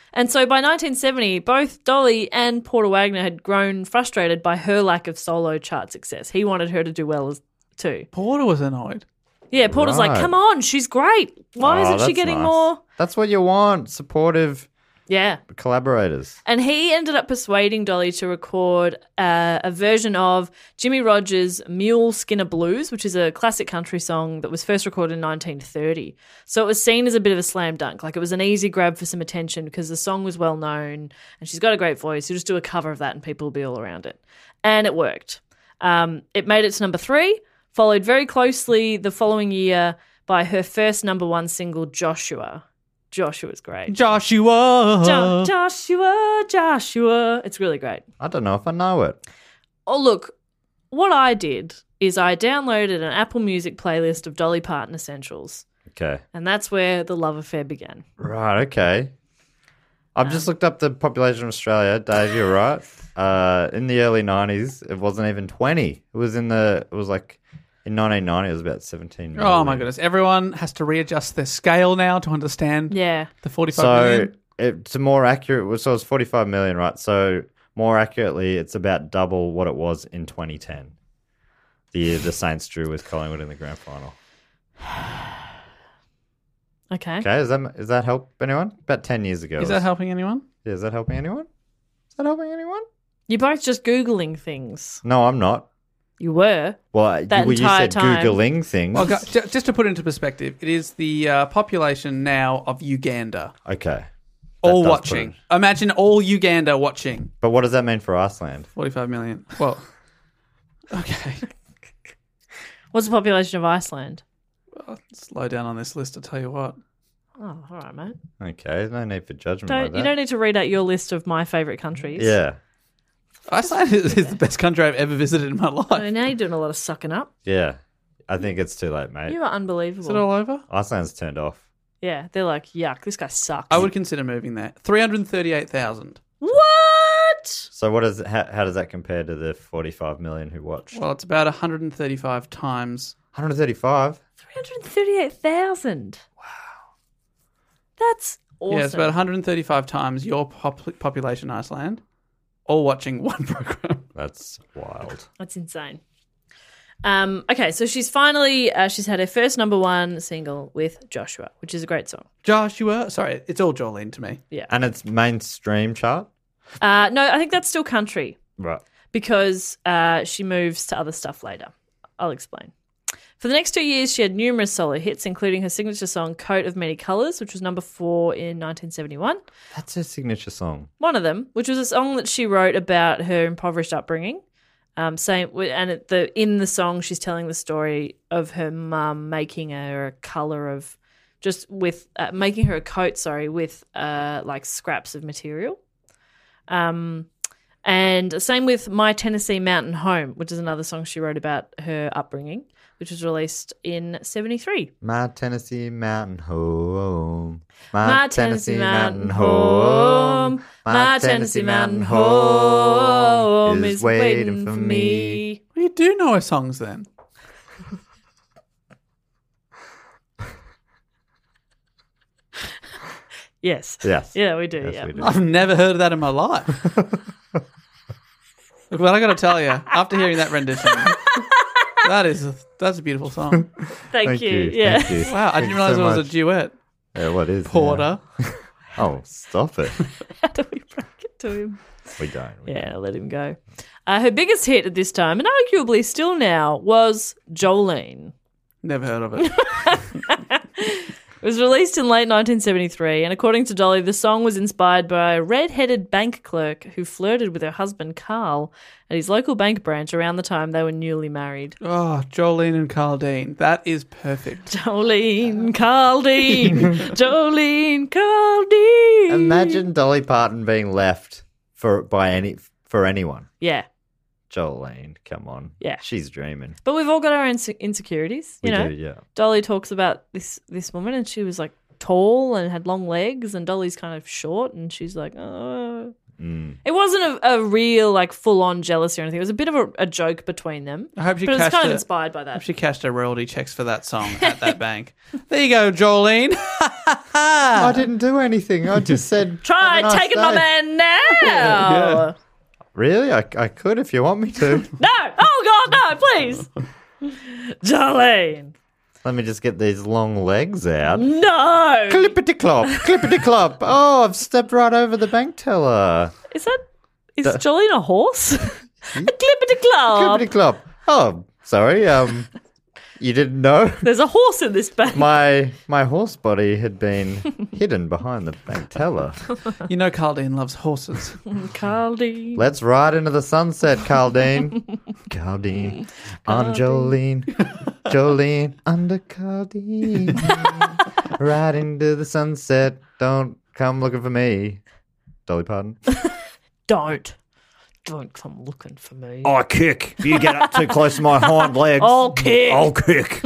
And so by nineteen seventy, both Dolly and Porter Wagner had grown frustrated by her lack of solo chart success. He wanted her to do well as too. Porter was annoyed. Yeah, Porter's like, Right. come on, she's great. Why Oh, isn't she that's getting nice. more? That's what you want. Supportive Yeah. collaborators. And he ended up persuading Dolly to record uh, a version of Jimmy Rogers' Mule Skinner Blues, which is a classic country song that was first recorded in nineteen thirty. So it was seen as a bit of a slam dunk. Like it was an easy grab for some attention because the song was well known and she's got a great voice. You just do a cover of that and people will be all around it. And it worked. Um, it made it to number three, followed very closely the following year by her first number one single, Joshua. Joshua's great. Joshua. Jo- Joshua, Joshua. It's really great. I don't know if I know it. Oh, look, what I did is I downloaded an Apple Music playlist of Dolly Parton essentials, Okay. and that's where the love affair began. Right, okay. I've just looked up the population of Australia. Dave, you're right. Uh, in the early nineties, it wasn't even twenty. It was in the, it was like, in nineteen ninety, it was about seventeen million. Oh my goodness! Everyone has to readjust their scale now to understand Yeah. the forty-five So million. it's a more accurate, so it's forty-five million, right? So more accurately, it's about double what it was in twenty ten. The year the Saints drew with Collingwood in the grand final. Okay. Okay, is that, is that help anyone? About ten years ago. Is that helping anyone? Yeah, is that helping anyone? Is that helping anyone? You're both just Googling things. No, I'm not. You were. Well, That you, you entire said time. Googling things. Well, gu- ju- just to put it into perspective, it is the uh, population now of Uganda. Okay. All does put watching. it- Imagine all Uganda watching. But what does that mean for Iceland? forty-five million. Well, okay. What's the population of Iceland? I'll slow down on this list, I tell you what. Oh, all right, mate. Okay, no need for judgment Don't, like that. you don't need to read out your list of my favourite countries. Yeah, Iceland is, is the best country I've ever visited in my life. Oh, now you're doing a lot of sucking up. yeah. I think it's too late, mate. You are Is unbelievable. it all over? Iceland's turned off. Yeah, they're like, yuck, this guy sucks. I would consider moving there. three hundred thirty-eight thousand. What? So what is how, how does that compare to the forty-five million who watched? Well, it's about one hundred thirty-five times. one hundred thirty-five. three hundred thirty-eight thousand. Wow. That's awesome. Yeah, it's about one hundred thirty-five times your pop- population in Iceland, all watching one program. That's wild. That's insane. Um, okay, so she's finally, uh, she's had her first number one single with Joshua, which is a great song. Joshua. Sorry, it's all Jolene to me. Yeah. And it's mainstream chart. Uh, no, I think that's still country Right. because uh, she moves to other stuff later. I'll explain. For the next two years, she had numerous solo hits, including her signature song "Coat of Many Colours," which was number four in nineteen seventy-one. That's her signature song. One of them, which was a song that she wrote about her impoverished upbringing. Um, saying, and it, the in the song, she's telling the story of her mum making her a colour of, just with uh, making her a coat, sorry, with uh, like scraps of material. Um, and same with "My Tennessee Mountain Home," which is another song she wrote about her upbringing, which was released in seventy-three. My Tennessee mountain home. My Tennessee mountain home. My Tennessee mountain home is waiting for me. Well, you do know her songs then. Yes. Yes. Yeah, we do. Yes, yeah. we do. I've never heard of that in my life. Look, what I got to tell you, after hearing that rendition, that is a, that's a beautiful song. Thank, Thank you. you. Yeah. Thank you. Wow, I Thank didn't you realize so it was much. a duet. Yeah, what is Porter. now? Oh, stop it. How do we break it to him? We don't. We Yeah, let him go. Uh, her biggest hit at this time, and arguably still now, was Jolene. Never heard of it. It was released in late nineteen seventy-three, and according to Dolly, the song was inspired by a red-headed bank clerk who flirted with her husband Carl at his local bank branch around the time they were newly married. Oh, Jolene and Carl Dean. That is perfect. Jolene, Carl Dean, Jolene, Carl Dean. Imagine Dolly Parton being left for by any for anyone. Yeah, Jolene, come on. Yeah. She's dreaming. but we've all got our inse- insecurities, you We know. do, yeah. Dolly talks about this this woman, and she was like tall and had long legs, and Dolly's kind of short, and she's like, oh, It wasn't a, a real, like, full-on jealousy or anything. It was a bit of a, a joke between them. I hope she but it's cashed kind of a- inspired by I that. hope she cashed her royalty checks for that song at that bank. There you go, Jolene. I didn't do anything. I just said, Try "Have a nice taking my day." man now. Yeah. Really? I, I could if you want me to. No. Oh, God, no, please. Jolene. Let me just get these long legs out. No. Clippity clop, clippity clop. Oh, I've stepped right over the bank teller. Is that, is Jolene a horse? a clippity club. Clippity clop. Oh, sorry. Um, you didn't know? There's a horse in this bank. My my horse body had been hidden behind the bank teller. You know Carldine loves horses. Carly. Let's ride into the sunset, Caldine. Caldine on Jolene. Jolene under Caldine. Ride into the sunset. Don't come looking for me. Dolly Parton. Don't. Don't come looking for me. I kick. If you get up too close to my hind legs, I'll kick. I'll kick.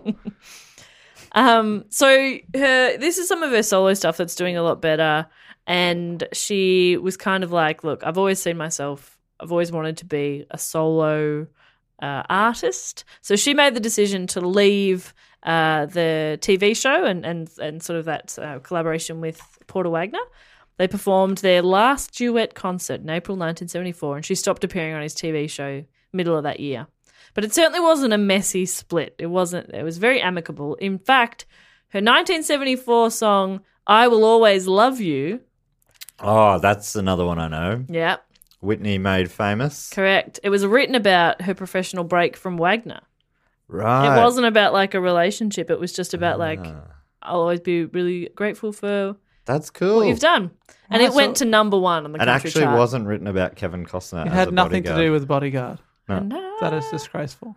Um, so her this is some of her solo stuff that's doing a lot better. And she was kind of like, look, I've always seen myself, I've always wanted to be a solo uh, artist. So she made the decision to leave uh, the T V show and, and, and sort of that uh, collaboration with Porter Wagner. They performed their last duet concert in April nineteen seventy-four, and she stopped appearing on his T V show middle of that year. But it certainly wasn't a messy split. It wasn't. It was very amicable. In fact, her nineteen seventy-four song "I Will Always Love You." Oh, that's another one I know. Yeah, Whitney made famous. correct. It was written about her professional break from Wagner. Right. It wasn't about like a relationship. It was just about like, Ah. I'll always be really grateful for That's cool. what you've done. And Oh, it went so- to number one on the It country actually chart. wasn't written about Kevin Costner. It as had a nothing to bodyguard. do with Bodyguard. No. That is disgraceful.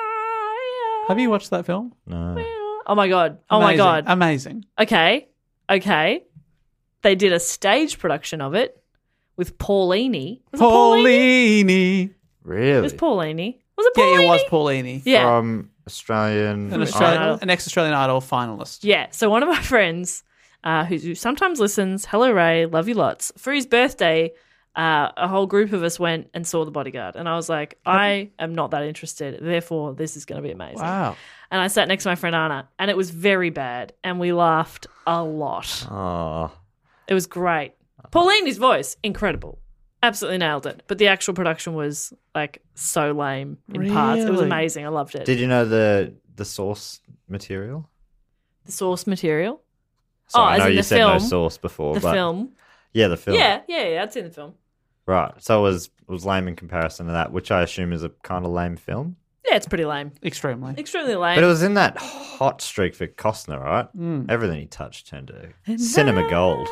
Have you watched that film? No. Oh my god! Oh my Amazing. god! Amazing. Okay, okay. They did a stage production of it with Paulini. Was it Paulini? Paulini. It Really? was Paulini. Was it Paulini? Yeah, it was Paulini. Yeah. From Australian. An, Australian Australian, Idol. an ex-Australian Idol finalist. Yeah. So one of my friends, uh, who, who sometimes listens, hello Ray, love you lots. For his birthday, uh, a whole group of us went and saw The Bodyguard, and I was like, I am not that interested. Therefore, this is going to be amazing. Wow. And I sat next to my friend Anna, and it was very bad, and we laughed a lot. Oh. It was great. Paulini's voice, incredible. Absolutely nailed it. But the actual production was like so lame in parts. It was Really? amazing. I loved it. Did you know the the source material? the source material? So Oh, I as know in you the said no film. source before, The but film. yeah, the film. Yeah, yeah, yeah. I'd seen the film. Right. So it was it was lame in comparison to that, which I assume is a kind of lame film. Yeah, it's pretty lame. Extremely. Extremely lame. But it was in that hot streak for Costner, right? Mm. Everything he touched turned to cinema gold.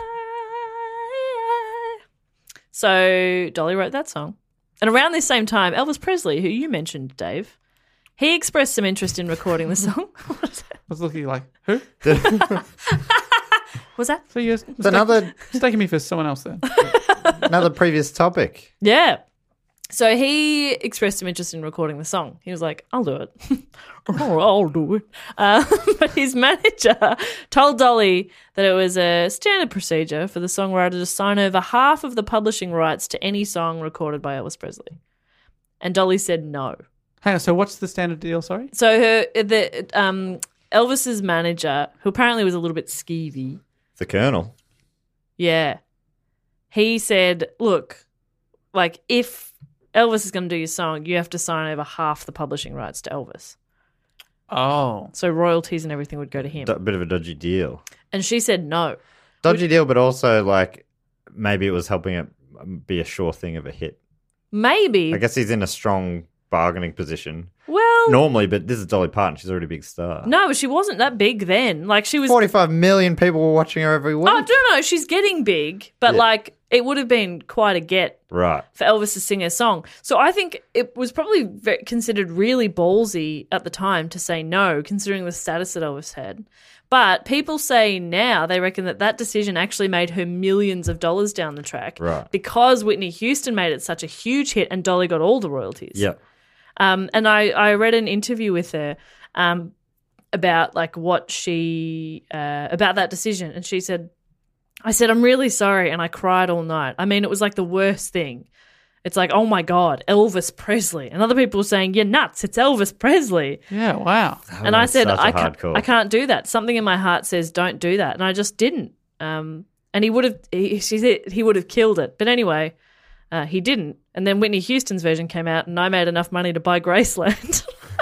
So Dolly wrote that song. And around this same time, Elvis Presley, who you mentioned, Dave, he expressed some interest in recording the song. What is it? I was looking like, who? Was that? So you're It's another mistaking me for someone else there. another previous topic. Yeah. So he expressed some interest in recording the song. He was like, I'll do it. oh, I'll do it. Uh, but his manager told Dolly that it was a standard procedure for the songwriter to sign over half of the publishing rights to any song recorded by Elvis Presley. And Dolly said no. Hang on, so what's the standard deal, sorry? So her the um, Elvis's manager, who apparently was a little bit skeevy, The Colonel. yeah, he said, look, like if Elvis is going to do your song, you have to sign over half the publishing rights to Elvis. Oh. So royalties and everything would go to him. A bit of a dodgy deal. And she said no. Dodgy deal, but also like maybe it was helping it be a sure thing of a hit. Maybe. I guess he's in a strong bargaining position Well, normally, but this is Dolly Parton. She's already a big star. no, but she wasn't that big then. Like she was. forty-five million people were watching her every week. Oh, no, no, she's getting big, but Yeah. like it would have been quite a get Right. for Elvis to sing a song. So I think it was probably ve- considered really ballsy at the time to say no, considering the status that Elvis had. But people say now they reckon that that decision actually made her millions of dollars down the track Right. because Whitney Houston made it such a huge hit and Dolly got all the royalties. Yeah. Um, and I, I read an interview with her um, about like what she uh, about that decision, and she said, I said, I'm really sorry, and I cried all night. I mean, it was like the worst thing. It's like, oh my God, Elvis Presley. And other people were saying, you're nuts, it's Elvis Presley. Yeah, wow. And I said, such a I hard can't, call. I can't do that. Something in my heart says, don't do that. And I just didn't. Um, and he would have, he, she said he would have killed it. But anyway, uh, he didn't. And then Whitney Houston's version came out, and I made enough money to buy Graceland.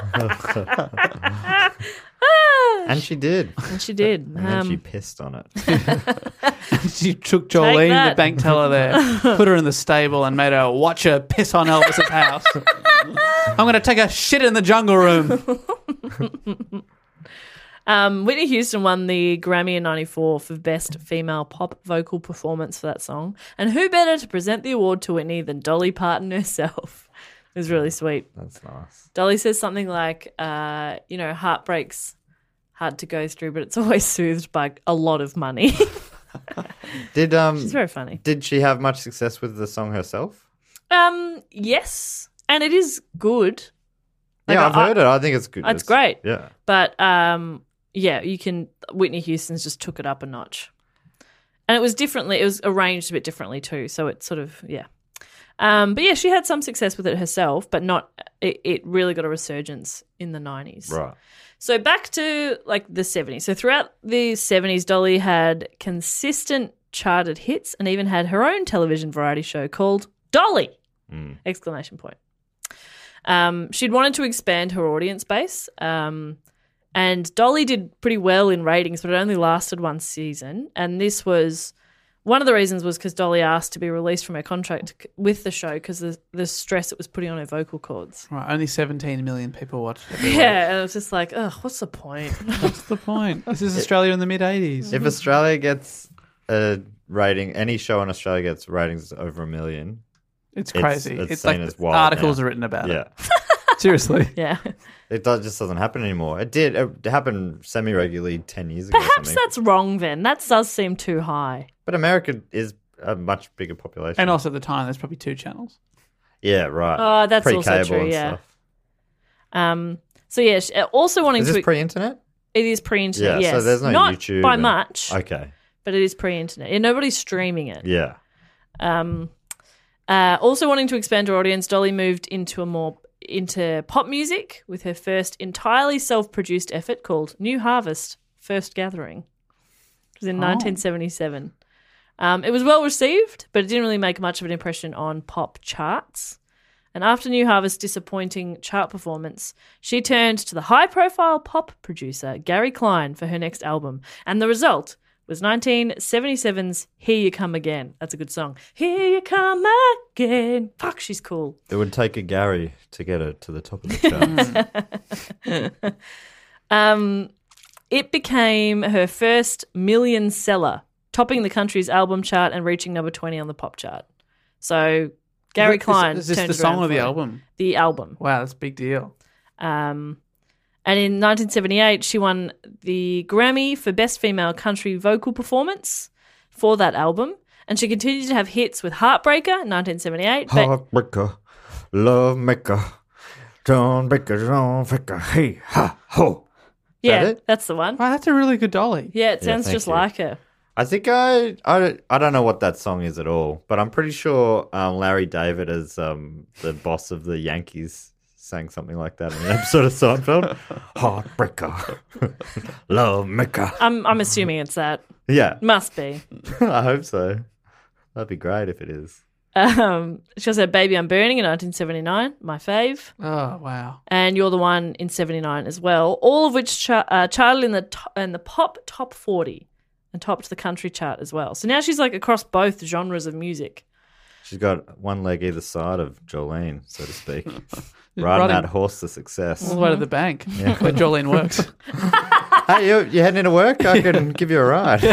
And she did. And she did. And then Um, she pissed on it. She took Jolene, the that. bank teller there, put her in the stable and made her watch her piss on Elvis's house. I'm going to take a shit in the jungle room. Um, Whitney Houston won the Grammy in ninety-four for Best Female Pop Vocal Performance for that song. And who better to present the award to Whitney than Dolly Parton herself? It was really sweet. That's nice. Dolly says something like, uh, you know, heartbreak's hard to go through, but it's always soothed by a lot of money. Did um She's very funny. did she have much success with the song herself? Um, yes, and it is good. Like, yeah, I've I- heard it. I think it's good. It's great. Yeah. But um, yeah, you can. Whitney Houston's just took it up a notch, and it was differently. It was arranged a bit differently too. So it's sort of yeah. Um, but yeah, she had some success with it herself, but not. It, it really got a resurgence in the nineties. Right. So back to like the seventies. So throughout the seventies, Dolly had consistent charted hits and even had her own television variety show called Dolly! Mm. Exclamation point. Um, she'd wanted to expand her audience base, um, and Dolly did pretty well in ratings, but it only lasted one season. And this was one of the reasons was because Dolly asked to be released from her contract c- with the show because the, the stress it was putting on her vocal cords. Right, only seventeen million people watched it. every week. Yeah, and it was just like, ugh, what's the point? What's the point? This is Australia in the mid-eighties. If Australia gets a rating, any show in Australia gets ratings over a million. It's It's- crazy. it's It's, seen like as wild articles now. are written about Yeah. it. Seriously. Yeah. It does, just doesn't happen anymore. It did. It happened semi-regularly ten years ago or Perhaps something. that's wrong then. That does seem too high. But America is a much bigger population. And also at the time, there's probably two channels. Yeah, right. Oh, that's also Pre-cable true, and yeah. stuff. Um. So yeah, sh- also wanting Is to this pre-internet? it is pre-internet. Yeah, so yes, there's no not YouTube by and- much, Okay. but it is pre-internet. Yeah, nobody's streaming it. Yeah. Um. Uh, also wanting to expand her audience, Dolly moved into a more into pop music with her first entirely self-produced effort called New Harvest: First Gathering. It was in Oh. nineteen seventy-seven. Um, it was well received, but it didn't really make much of an impression on pop charts. And after New Harvest's disappointing chart performance, she turned to the high-profile pop producer Gary Klein for her next album. And the result was nineteen seventy-seven's Here You Come Again. That's a good song. Here You Come Again. Fuck, she's cool. It would take a Gary to get her to the top of the charts. Um, it became her first million seller, topping the country's album chart and reaching number twenty on the pop chart. So Gary Is this- Klein Is this turned the it song around or the for her. album? The album. Wow, that's a big deal. Um, and in nineteen seventy-eight, she won the Grammy for Best Female Country Vocal Performance for that album. And she continued to have hits with Heartbreaker in nineteen seventy-eight. But Heartbreaker, love maker, don't breaker, don't breaker, hey, ha, ho. yeah, that it? that's the one. Wow, that's a really good Dolly. Yeah, it Yeah, sounds thank just you. like her. I think I, I, I don't know what that song is at all, but I'm pretty sure um, Larry David, as um, the boss of the Yankees, sang something like that in an episode of Seinfeld. Heartbreaker, love maker. I'm I'm assuming it's that. Yeah, Must be. I hope so. That'd be great if it is. Um, she also had Baby I'm Burning in nineteen seventy-nine, my fave, Oh, wow. and You're the One in seventy-nine as well, all of which char- uh, charted in the to- in the pop top forty and topped the country chart as well. So now she's like across both genres of music. She's got one leg either side of Jolene, so to speak. Just Riding riding that horse to success. all the way to the bank where Jolene works. Hey, you, you heading into work? I can give you a ride.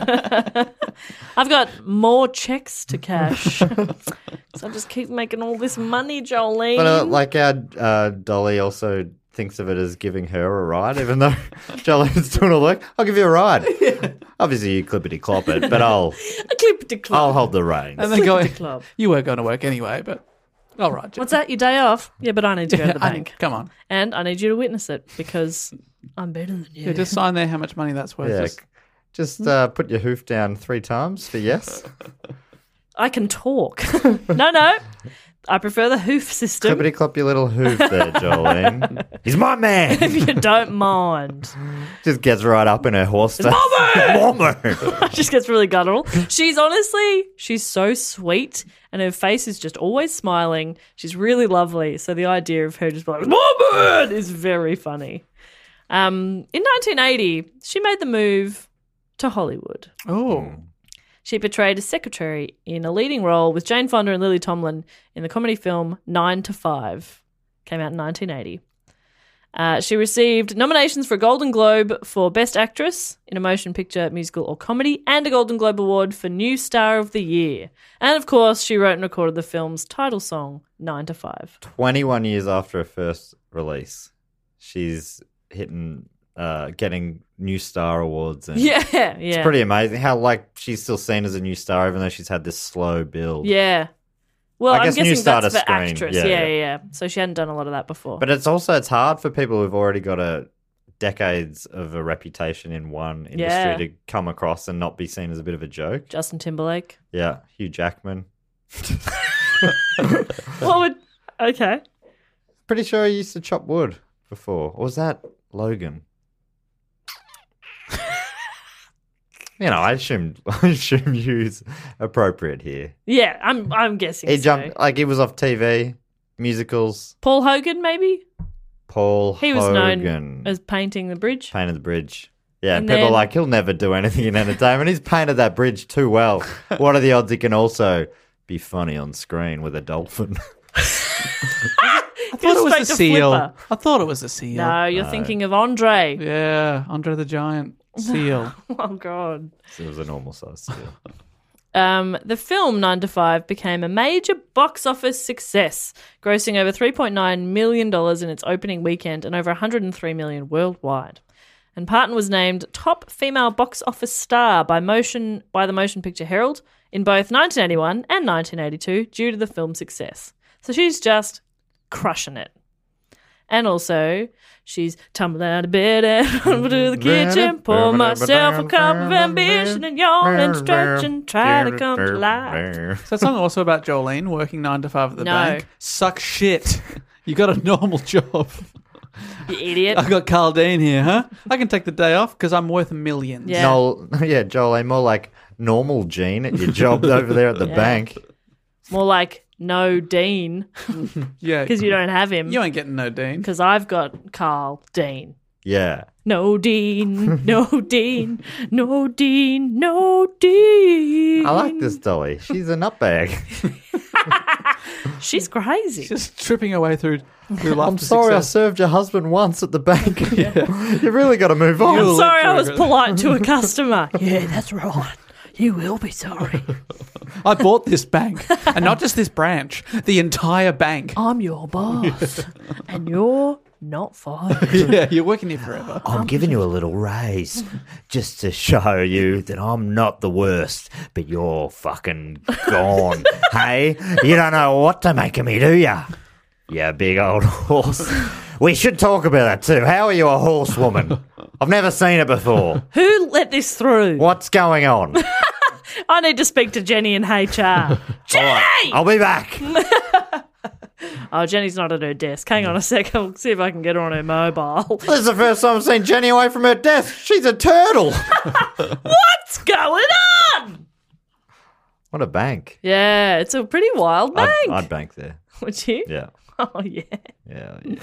I've got more checks to cash. So I just keep making all this money, Jolene. But uh, like our uh, Dolly also thinks of it as giving her a ride, even though Jolene's doing all the work. I'll give you a ride. Obviously, you clippity clop it, but I'll I keep the club. I'll hold the reins. And then going, club. you weren't going to work anyway, but all right. What's that? Your day off? Yeah, but I need to go to the I- bank. Come on. And I need you to witness it because I'm better than you. Yeah, just sign there how much money that's worth. Yeah, Just- Just uh, put your hoof down three times for yes. I can talk. no, no. I prefer the hoof system. Clippity clop your little hoof there, Jolene. He's my man. If you don't mind. Just gets right up in her horse. Mama! Just gets really guttural. She's honestly, she's so sweet and her face is just always smiling. She's really lovely. So the idea of her just being like, Mama! is very funny. Um, in nineteen eighty, she made the move to Hollywood. Oh. She portrayed a secretary in a leading role with Jane Fonda and Lily Tomlin in the comedy film Nine to Five. Came out in nineteen eighty. Uh, she received nominations for a Golden Globe for Best Actress in a Motion Picture, Musical or Comedy and a Golden Globe Award for New Star of the Year. And, of course, she wrote and recorded the film's title song, Nine to Five. twenty-one years after her first release, she's hitting, uh, getting new star awards. And Yeah, yeah. It's pretty amazing how, like, she's still seen as a new star, even though she's had this slow build. Yeah. Well, I I'm guess new guessing star that's to for screen. actress. Yeah, Yeah, yeah, yeah. yeah. So she hadn't done a lot of that before. But it's also, it's hard for people who've already got a decades of a reputation in one industry Yeah. to come across and not be seen as a bit of a joke. Justin Timberlake. Yeah, Hugh Jackman. What would... Okay. Pretty sure he used to chop wood before. Or was that Logan? You know, I assume I assume Hugh's appropriate here. Yeah, I'm I'm guessing He so. jumped like he was off T V, musicals. Paul Hogan, maybe? Paul He was Hogan known as painting the bridge. painted the bridge. Yeah, And people then- are like, he'll never do anything in entertainment. He's painted that bridge too well. What are the odds he can also be funny on screen with a dolphin? I thought it was straight a to seal. Flipper. I thought it was a seal. No, you're thinking of Andre. Yeah, Andre the Giant seal. Oh, God. It was a normal size seal. Um, the film Nine to Five became a major box office success, grossing over three point nine million dollars in its opening weekend and over one hundred three million dollars worldwide. And Parton was named top female box office star by motion by the Motion Picture Herald in both nineteen eighty-one and nineteen eighty-two due to the film's success. So she's just crushing it. And also, she's tumbling out of bed and over to the kitchen, pour myself a cup of ambition and yawn and stretch and try to come to life. Is that song also about Jolene working nine to five at the No. bank? Suck shit. You got a normal job. You idiot. I got Carl Dean here, huh? I can take the day off because I'm worth millions. Yeah. Noel, yeah, Joel, more like normal Gene at your job over there at the Yeah. bank. More like no Dean, Yeah. because you don't have him. You ain't getting no Dean. Because I've got Carl Dean. Yeah. No Dean, no Dean, no Dean, no Dean. I like this dolly. She's a nutbag. She's crazy. Just tripping her way through, through life I'm to sorry I success. served your husband once at the bank. You really got to move on. I'm You'll sorry I live was through it. polite to a customer. Yeah, that's right. You will be sorry. I bought this bank. And not just this branch, the entire bank. I'm your boss. And you're not fired. Yeah, you're working here forever. I'm giving you a little raise just to show you that I'm not the worst, but you're fucking gone. Hey, you don't know what to make of me, do ya? You big old horse. We should talk about that too. How are you a horsewoman? I've never seen it before. Who let this through? What's going on? I need to speak to Jenny in H R. Jenny! I'll be back. Oh, Jenny's not at her desk. Hang on a sec. I'll see if I can get her on her mobile. This is the first time I've seen Jenny away from her desk. She's a turtle. What's going on? What a bank. Yeah, it's a pretty wild bank. I'd, I'd bank there. Would you? Yeah. Oh, yeah. Yeah, yeah.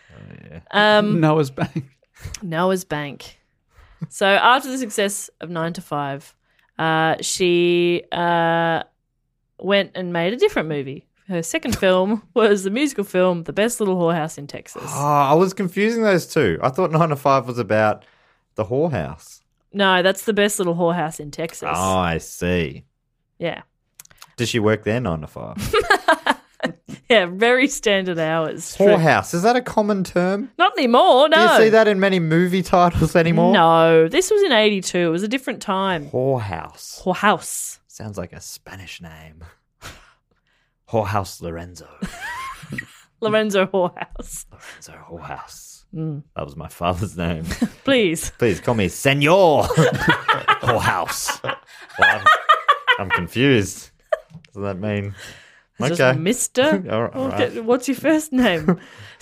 Um, Noah's bank. Noah's Bank. So after the success of Nine to Five, uh, she uh, went and made a different movie. Her second film was the musical film The Best Little Whorehouse in Texas. Oh, I was confusing those two. I thought nine to five was about the whorehouse. No, that's The Best Little Whorehouse in Texas. Oh, I see. Yeah. Does she work there nine to five? Yeah, very standard hours. Whorehouse, is that a common term? Not anymore, no. Do you see that in many movie titles anymore? No, this was in eighty-two. It was a different time. Whorehouse. Whorehouse. Sounds like a Spanish name. Whorehouse Lorenzo. Lorenzo Whorehouse. Lorenzo Whorehouse. That was my father's name. Please. Please call me Senor Whorehouse. Well, I'm, I'm confused. Does that mean? It's Okay. just Mister All right, all right. Okay, what's your first name?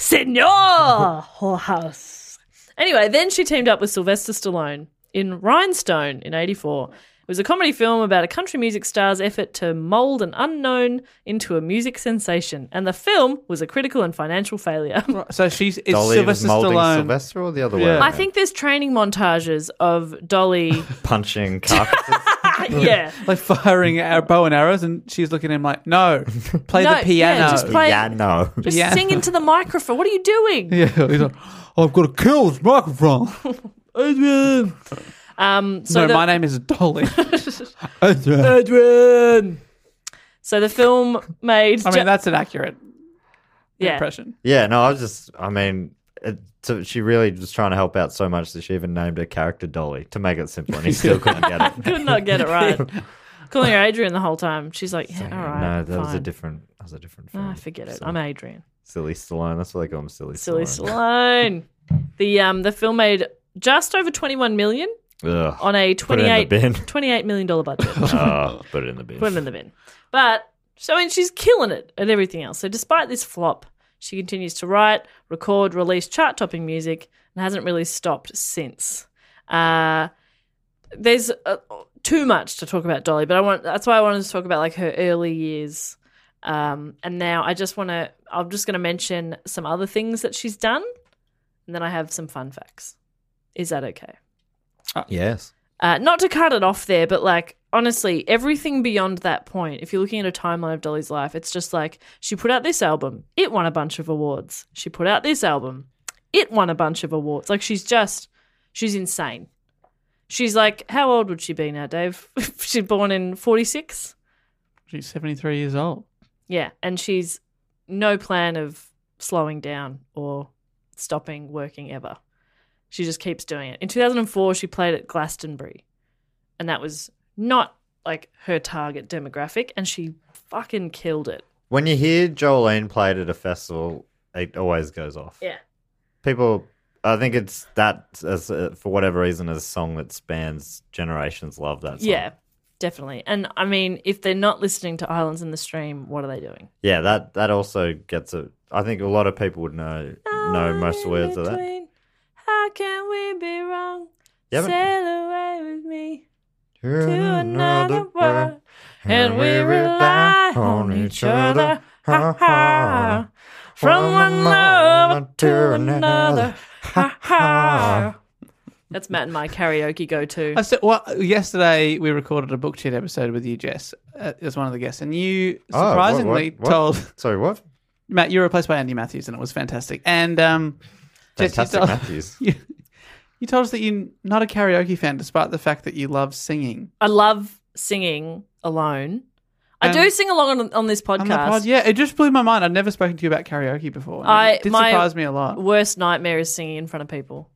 Senor Whorehouse. Anyway, then she teamed up with Sylvester Stallone in Rhinestone in eighty-four. It was a comedy film about a country music star's effort to mould an unknown into a music sensation, and the film was a critical and financial failure. So she's it's Dolly was Sylvester moulding Stallone. Sylvester or the other way? Yeah. I around? think there's training montages of Dolly. punching carcasses. Yeah. Like firing our bow and arrows, and she's looking at him like, "No, play No, the piano." yeah, just play- yeah, no. Just Yeah. sing into the microphone. What are you doing? Yeah, he's like, "I've got to kill this microphone." Adrian. Um, so no, the, my name is Dolly. Adrian. Adrian. So the film made. I mean, that's an accurate yeah. impression. Yeah, no, I was just, I mean, it, so she really was trying to help out so much that she even named her character Dolly to make it simple, and he still couldn't get it. Could not get it right. Calling her Adrian the whole time. She's like, yeah, all right. no, that was a fine. different, that was a different film. Ah, forget it. I'm Adrian. Silly Stallone. That's what they call him, Silly, Silly Stallone. Stallone. The um the film made just over twenty-one million Ugh. on a Put it in the twenty-eight, bin. twenty-eight million dollar budget. Oh, put it in the bin. Put it in the bin. But so I mean, she's killing it at everything else. So despite this flop, she continues to write, record, release chart-topping music, and hasn't really stopped since. Uh, there's uh, too much to talk about Dolly, but I want that's why I wanted to talk about like her early years. Um, and now I just want to. I'm just going to mention some other things that she's done, and then I have some fun facts. Is that okay? Yes. Uh, not to cut it off there, but like honestly, everything beyond that point, if you're looking at a timeline of Dolly's life, it's just like she put out this album, it won a bunch of awards. She put out this album, it won a bunch of awards. Like she's just, she's insane. She's like, how old would she be now, Dave? She's born in forty-six? She's seventy-three years old. Yeah, and she's no plan of slowing down or stopping working ever. She just keeps doing it. In two thousand four, she played at Glastonbury, and that was not like her target demographic, and she fucking killed it. When you hear Jolene played at a festival, it always goes off. Yeah. People, I think it's that, as a, for whatever reason, as a song that spans generations, love that song. Yeah, definitely. And I mean, if they're not listening to Islands in the Stream, what are they doing? Yeah, that, that also gets a, I think a lot of people would know know most of the words of that. Between, how can we be wrong? Yeah, but- Sail away with me To to another world, and we rely on each other. Ha ha. From one love to another. Ha ha. That's Matt and my karaoke go-to. I said, well, yesterday we recorded a book chat episode with you, Jess, uh, as one of the guests, and you Oh, what- surprisingly what- what? told Sorry, what? Matt you were replaced by Andy Matthews, and it was fantastic. And um, Jess, you Fantastic told, Matthews. you, you told us that you're not a karaoke fan, despite the fact that you love singing. I love singing alone. I Um, do sing along on, on this podcast. On the pod, yeah, it just blew my mind. I'd never spoken to you about karaoke before. and I it did my surprise me a lot. worst nightmare is singing in front of people.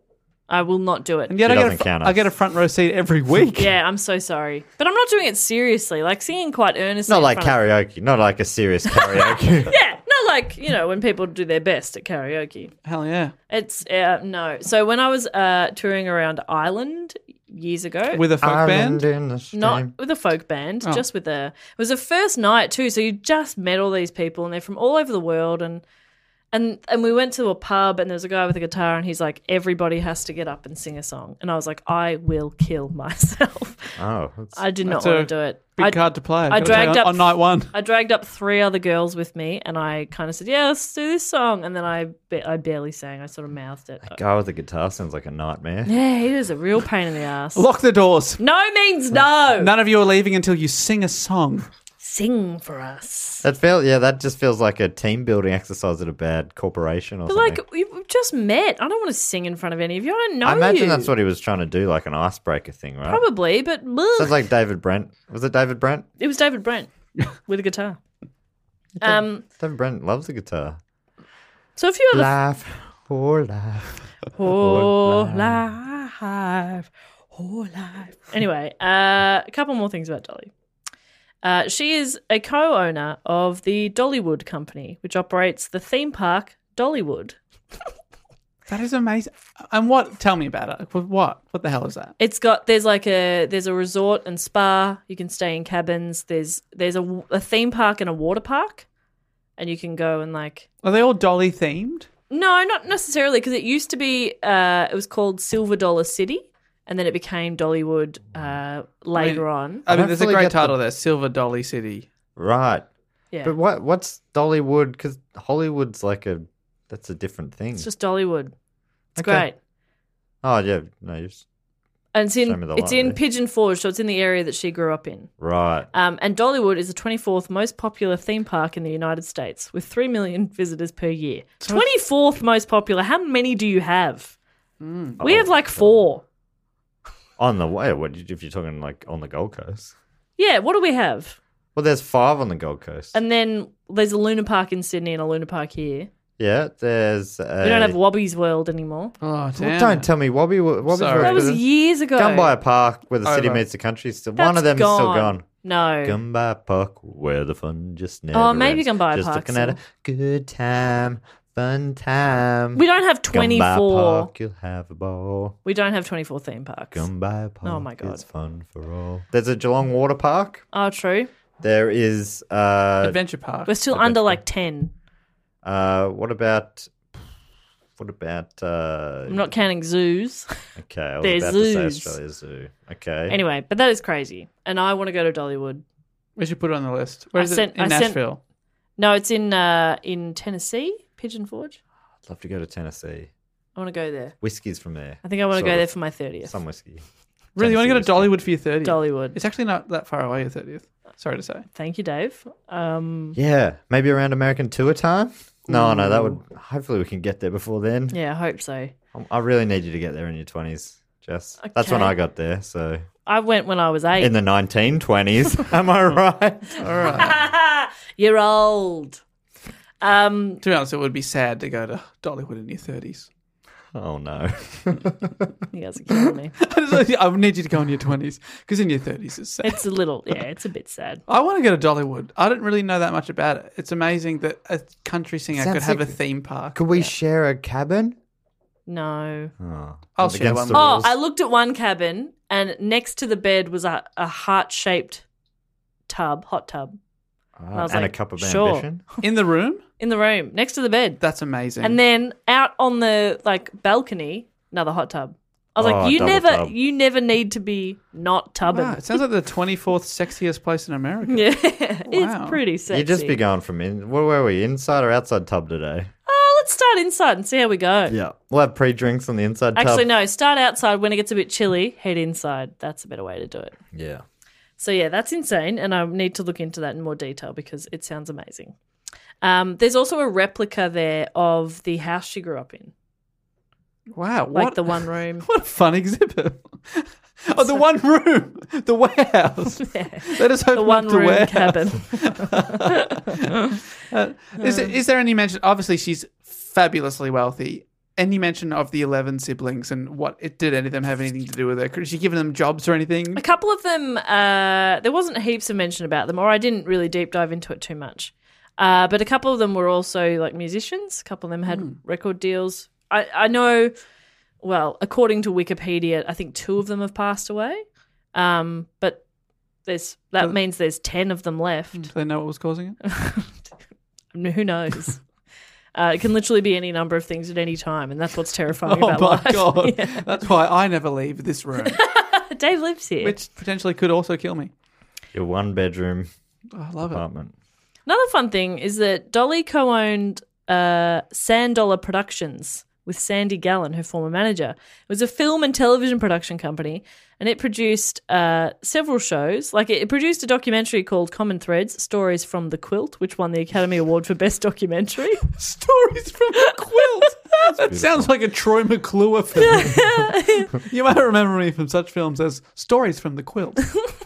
I will not do it. And yet She I get, a, doesn't fr- count I us. get a front row seat every week. Yeah, I'm so sorry. But I'm not doing it seriously. Like singing quite earnestly. Not in like front of- karaoke, not like a serious karaoke. Yeah, not like, you know, when people do their best at karaoke. Hell yeah. It's, uh, no. So when I was uh, touring around Ireland years ago. With a folk Island band. in the stream. Not with a folk band, Oh. just with a. It was a first night too, so you just met all these people, and they're from all over the world, and and and we went to a pub, and there was a guy with a guitar, and he's like, everybody has to get up and sing a song, and I was like, I will kill myself. Oh, that's, I did not That's a want to do it. Big I, card to play. I Gotta dragged say, on, up on night one. I dragged up three other girls with me, and I kind of said, "Yeah, let's do this song," and then I ba- I barely sang. I sort of mouthed it. guy with the guitar sounds like a nightmare. Yeah, he was a real pain in the ass. Lock the doors. No means no. None of you are leaving until you sing a song. Sing for us. That feel yeah, that just feels like a team building exercise at a bad corporation or But something. like we've just met. I don't want to sing in front of any of you. I don't know I imagine you. that's what he was trying to do, like an icebreaker thing, right? Probably, but ugh. Sounds like David Brent. Was it David Brent? It was David Brent with a guitar. Um, David Brent loves the guitar. so a few other Laugh, oh laugh. whole life, whole life. Anyway, uh, a couple more things about Dolly. Uh, she is a co-owner of the Dollywood Company, which operates the theme park Dollywood. That is amazing. And what? Tell me about it. What? What the hell is that? It's got there's like a there's a resort and spa. You can stay in cabins. There's there's a, a theme park and a water park, and you can go and like. Are they all Dolly themed? No, not necessarily, because it used to be. Uh, it was called Silver Dollar City, and then it became Dollywood uh, later I on. mean, I don't there's a fully great get the- title there, Silver Dolly City. Right. Yeah, But what what's Dollywood? Because Hollywood's like a that's a different thing. it's just Dollywood. It's Okay. great. Oh yeah, no, you're just And it's Show in me the it's light in there. Pigeon Forge, so it's in the area that she grew up in. right. Um, and Dollywood is the twenty-fourth most popular theme park in the United States, with three million visitors per year. twenty-fourth most popular. How many do you have? Mm. We have like four. On the way, what if you're talking like on the Gold Coast? Yeah, what do we have? Well, there's five on the Gold Coast. And then there's a Luna Park in Sydney and a Luna Park here. yeah, there's. A... We don't have Wobby's World anymore. Oh, damn. Well, don't tell me Wobby. Wobby's Sorry. That was years ago. Gunby Park, where the city Over. meets the country. Still, That's one of them is still gone. No. Gunby Park, where the fun just never. Oh, maybe ends. Gunby Just Park looking at a still. good time, fun time. We don't have Gunby twenty-four. Park, you'll have a ball. We don't have twenty-four theme parks. Gunby Park. Oh, my God. It's fun for all. There's a Geelong Water Park. Oh, true. There is. Uh, Adventure Park. We're still Adventure under Park. like ten. uh, what about? What about? Uh, I'm not counting zoos. Okay, I was There's about zoos. to say Australia Zoo. Okay. Anyway, but that is crazy. And I want to go to Dollywood. We should put it on the list. Where I is sent- it? In I sent- Nashville. No, it's in uh, in Tennessee, Pigeon Forge. I'd love to go to Tennessee. I want to go there. Whiskey's from there. I think I want to Sort go of. there for my thirtieth. Some whiskey. Really? You want to go to Tennessee Dollywood for your thirtieth? Dollywood. It's actually not that far away, your thirtieth. Sorry to say. Thank you, Dave. Um, Yeah, maybe around American tour time. No, no, that would. Hopefully, we can get there before then. yeah, I hope so. I- I really need you to get there in your twenties, Jess. That's when Okay. I got there. So I went when I was eight. in the nineteen twenties, am I right? All right. You're old. Um, To be honest, it would be sad to go to Dollywood in your thirties. Oh no. you guys are killing me. I would need you to go in your twenties because in your thirties it's sad. It's a little, yeah, it's a bit sad. I want to go to Dollywood. I don't really know that much about it. It's amazing that a country singer Sounds could have like- a theme park. Could we share a cabin? No. Oh, I'll it's share against one the with Oh, rules. I looked at one cabin, and next to the bed was a, a heart-shaped tub, hot tub, Ah, I was and like, a cup of sure. ambition. In the room? in the room next to the bed. That's amazing. And then out on the like balcony, another hot tub. I was Oh, like, you double never, tub. you never need to be not tubbing. wow, it sounds like the twenty-fourth sexiest place in America. Yeah, Wow. it's pretty sexy. You'd just be going from in. Where were we? Inside or outside tub today? Oh, let's start inside and see how we go. Yeah, we'll have pre-drinks on the inside tub. Actually, no. Start outside. When it gets a bit chilly, head inside. That's a better way to do it. Yeah. So yeah, that's insane, and I need to look into that in more detail because it sounds amazing. Um, there's also a replica there of the house she grew up in, Wow. like what, the one room. What a fun exhibit. Oh, the one room. The warehouse. Let us open The one up the room warehouse. cabin. Uh, is, there, is there any mention? Obviously, she's fabulously wealthy. Any mention of the eleven siblings and what it did any of them have anything to do with her? Could she given them jobs or anything? A couple of them, uh, there wasn't heaps of mention about them, or I didn't really deep dive into it too much. Uh, but a couple of them were also like musicians. A couple of them had Mm. record deals. I, I know, well, according to Wikipedia, I think two of them have passed away. Um, but there's that Does- means there's ten of them left. Do they know what was causing it? Who knows? Uh, it can literally be any number of things at any time, and that's what's terrifying Oh about my life. god! Yeah. That's why I never leave this room, Dave lives here. which potentially could also kill me. Your one bedroom Oh, I love it. apartment. Another fun thing is that Dolly co-owned uh, Sand Dollar Productions with Sandy Gallen, her former manager. It was a film and television production company, and it produced uh, several shows. Like it, it produced a documentary called Common Threads: Stories from the Quilt, which won the Academy Award for Best Documentary. Stories from the quilt. That sounds like a Troy McClure film. You might remember me from such films as Stories from the Quilt.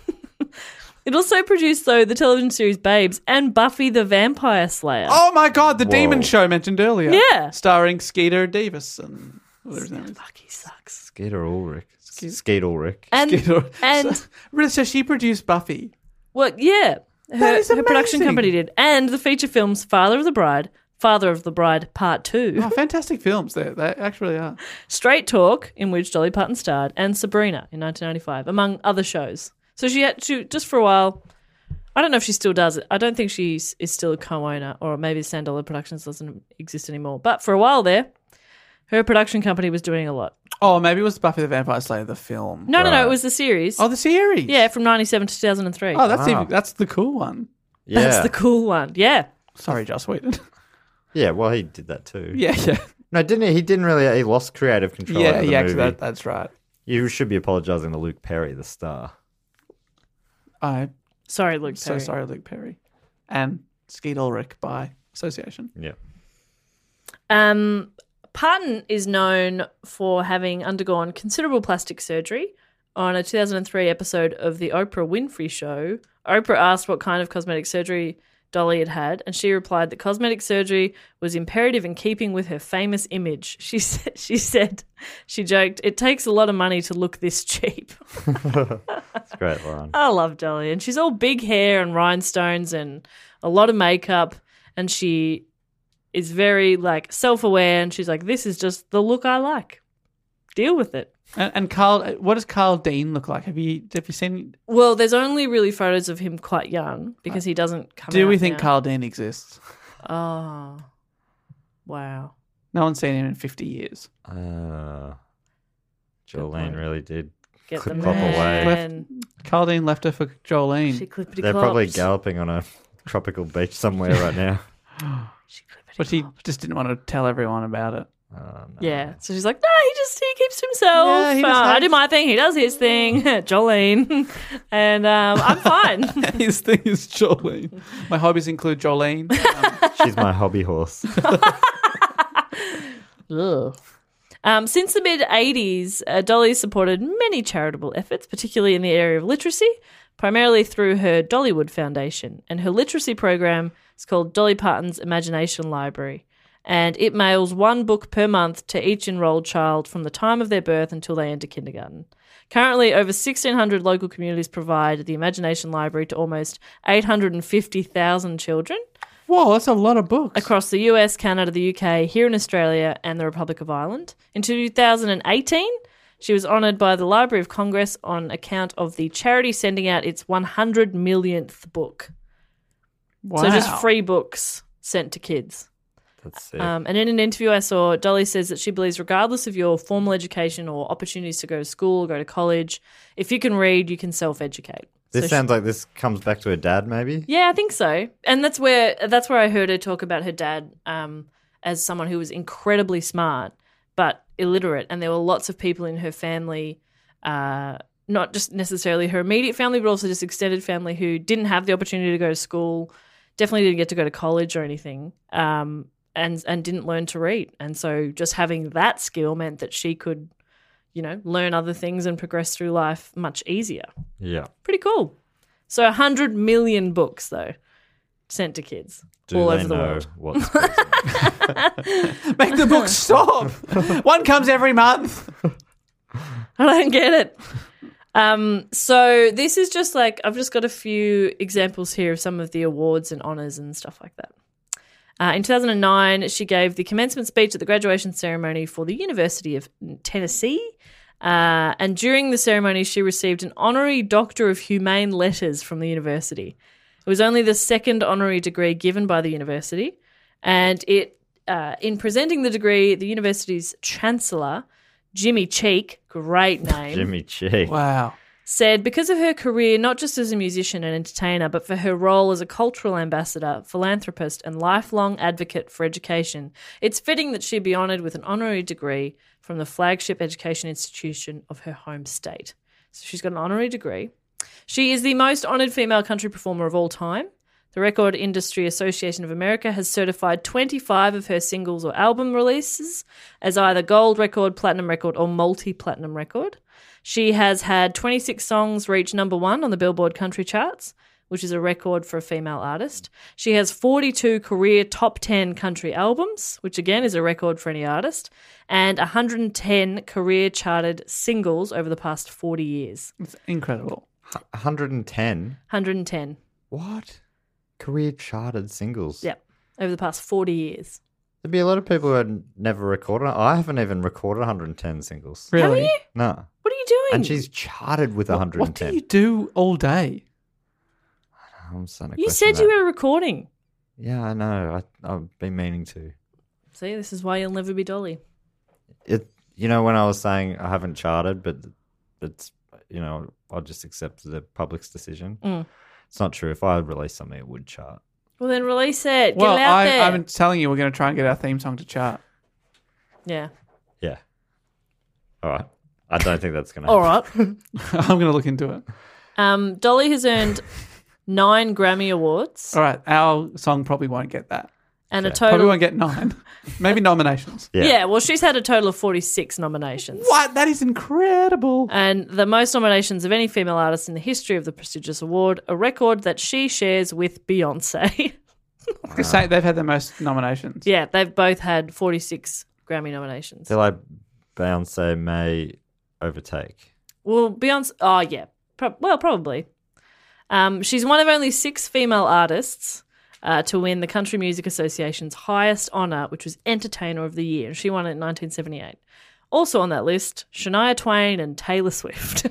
It also produced, though, the television series Babes and Buffy the Vampire Slayer. Oh my god, the Whoa. Demon Show mentioned earlier. Yeah. Starring Skeeter Davis and whatever his name is. Fuck, he sucks. Skeeter Ulrich. Skeet Ulrich. And, Skeeter. and So, really, so she produced Buffy. well, yeah, That her, is her production amazing. company did. And the feature films Father of the Bride, Father of the Bride Part two, Oh, fantastic films there. They actually are. Straight Talk, in which Dolly Parton starred, and Sabrina in nineteen ninety-five, among other shows. So she had to, just for a while, I don't know if she still does it. I don't think she is still a co-owner, or maybe Sand Dollar Productions doesn't exist anymore. But for a while there, her production company was doing a lot. Oh, maybe it was Buffy the Vampire Slayer, the film. No, no, no, it was the series. Oh, the series? Yeah, from ninety-seven to two thousand three. Oh, that's Wow. even, that's the cool one. Yeah. That's the cool one. Yeah. Sorry, Joss Whedon. Yeah, well, he did that too. yeah, yeah. No, didn't he? He didn't really. He lost creative control Yeah, over the yeah, movie. that, that's right. You should be apologising to Luke Perry, the star. I'm Sorry, Luke so Perry. sorry, Luke Perry. And Skeet Ulrich by association. Yeah. Um, Parton is known for having undergone considerable plastic surgery. On a two thousand three episode of The Oprah Winfrey Show, Oprah asked what kind of cosmetic surgery Dolly had had, and she replied that cosmetic surgery was imperative in keeping with her famous image. She said, she said, she joked, "It takes a lot of money to look this cheap." It's a great line. I love Dolly, and she's all big hair and rhinestones and a lot of makeup, and she is very like self-aware, and she's like, "This is just the look I like. Deal with it." And, and Carl, what does Carl Dean look like? Have you have you seen? Well, there's only really photos of him quite young because he doesn't come Do out we think now. Carl Dean exists? Oh, wow. No one's seen him in fifty years. Uh, Jolene point. really did Get clip the clop away. man. Carl Dean left her for Jolene. She clippity They're probably clops. galloping on a tropical beach somewhere right now. She clippity But he clops. just didn't want to tell everyone about it. Oh, no. Yeah, so she's like, no, he just he keeps to himself. Yeah, he Uh, just I has- do my thing, he does his thing. Jolene, and um, I'm fine. His thing is Jolene. My hobbies include Jolene. Um, She's my hobby horse. Ugh. Um, since the mid eighties, uh, Dolly supported many charitable efforts, particularly in the area of literacy, primarily through her Dollywood Foundation. And her literacy program is called Dolly Parton's Imagination Library. And it mails one book per month to each enrolled child from the time of their birth until they enter kindergarten. Currently, over sixteen hundred local communities provide the Imagination Library to almost eight hundred fifty thousand children whoa, that's a lot of books. across the U S, Canada, the U K, here in Australia, and the Republic of Ireland. In two thousand eighteen, she was honoured by the Library of Congress on account of the charity sending out its one hundred millionth book. Wow. So just free books sent to kids. That's sick. Um, and in an interview I saw, Dolly says that she believes regardless of your formal education or opportunities to go to school or go to college, if you can read, you can self-educate. this So she- sounds like this comes back to her dad, maybe? Yeah, I think so. And that's where that's where I heard her talk about her dad um, as someone who was incredibly smart but illiterate, and there were lots of people in her family, uh, not just necessarily her immediate family, but also just extended family who didn't have the opportunity to go to school, definitely didn't get to go to college or anything, um, and and didn't learn to read. And so just having that skill meant that she could, you know, learn other things and progress through life much easier. Yeah. Pretty cool. So one hundred million books, though, sent to kids Do all they over the know world. what's causing Make the book stop. One comes every month. I don't get it. Um, so this is just like, I've just got a few examples here of some of the awards and honours and stuff like that. Uh, in two thousand nine, she gave the commencement speech at the graduation ceremony for the University of Tennessee. Uh, and during the ceremony, she received an honorary Doctor of Humane Letters from the university. It was only the second honorary degree given by the university. And it, uh, in presenting the degree, the university's chancellor, Jimmy Cheek, great name, Jimmy Cheek? Wow. said because of her career, not just as a musician and entertainer, but for her role as a cultural ambassador, philanthropist, and lifelong advocate for education, it's fitting that she be honoured with an honorary degree from the flagship education institution of her home state. So she's got an honorary degree. She is the most honoured female country performer of all time. The Record Industry Association of America has certified twenty-five of her singles or album releases as either gold record, platinum record, or multi-platinum record. She has had twenty-six songs reach number one on the Billboard country charts, which is a record for a female artist. She has forty-two career top ten country albums, which again is a record for any artist, and one hundred ten career charted singles over the past forty years. It's incredible. one hundred ten? one hundred ten. What? Career charted singles? Yep. over the past forty years. There'd be a lot of people who had never recorded. I haven't even recorded one hundred ten singles. Really? Haven't you? No. What are you doing? And she's charted with one hundred ten. What do you do all day? I'm starting to You question said you that. were recording. Yeah, I know. I, I've been meaning to. See, this is why you'll never be Dolly. It. You know, when I was saying I haven't charted, but it's, you know, I'll just accept the public's decision. Mm. It's not true. If I release something, it would chart. Well, then release it. Get well, it out I, there. I've been telling you we're going to try and get our theme song to chart. Yeah. Yeah. All right. I don't think that's going to All happen. right. I'm going to look into it. Um, Dolly has earned nine Grammy Awards All right, our song probably won't get that. and a Probably total. won't get nine. Maybe nominations. Yeah. Yeah, well, she's had a total of forty-six nominations. What? That is incredible. And the most nominations of any female artist in the history of the prestigious award, a record that she shares with Beyonce. They say they've had the most nominations. Yeah, they've both had forty-six Grammy nominations. They're like Beyonce may overtake. Well, Beyonce, oh yeah, Pro- well, probably. Um, she's one of only six female artists uh, to win the Country Music Association's highest honour, which was Entertainer of the Year. She won it in nineteen seventy-eight. Also on that list, Shania Twain and Taylor Swift.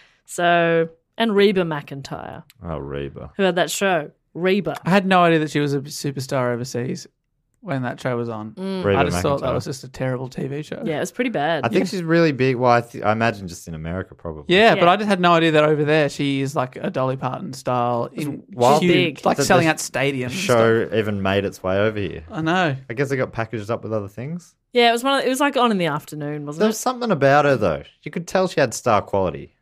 So, and Reba McEntire, Oh, Reba. who had that show, Reba. I had no idea that she was a superstar overseas when that show was on. Reba I just thought that McEntire. was just a terrible T V show. Yeah, it was pretty bad. I think she's really big. Well, I, th- I imagine just in America, probably. Yeah, Yeah. but I just had no idea that over there she is like a Dolly Parton style, in wild. huge, Big. like That selling the out stadiums. and Show even made its way over here. stuff. I know. I guess it got packaged up with other things. Yeah, it was one. Of, it was like on in the afternoon, wasn't There it? was something about her, though. You could tell she had star quality.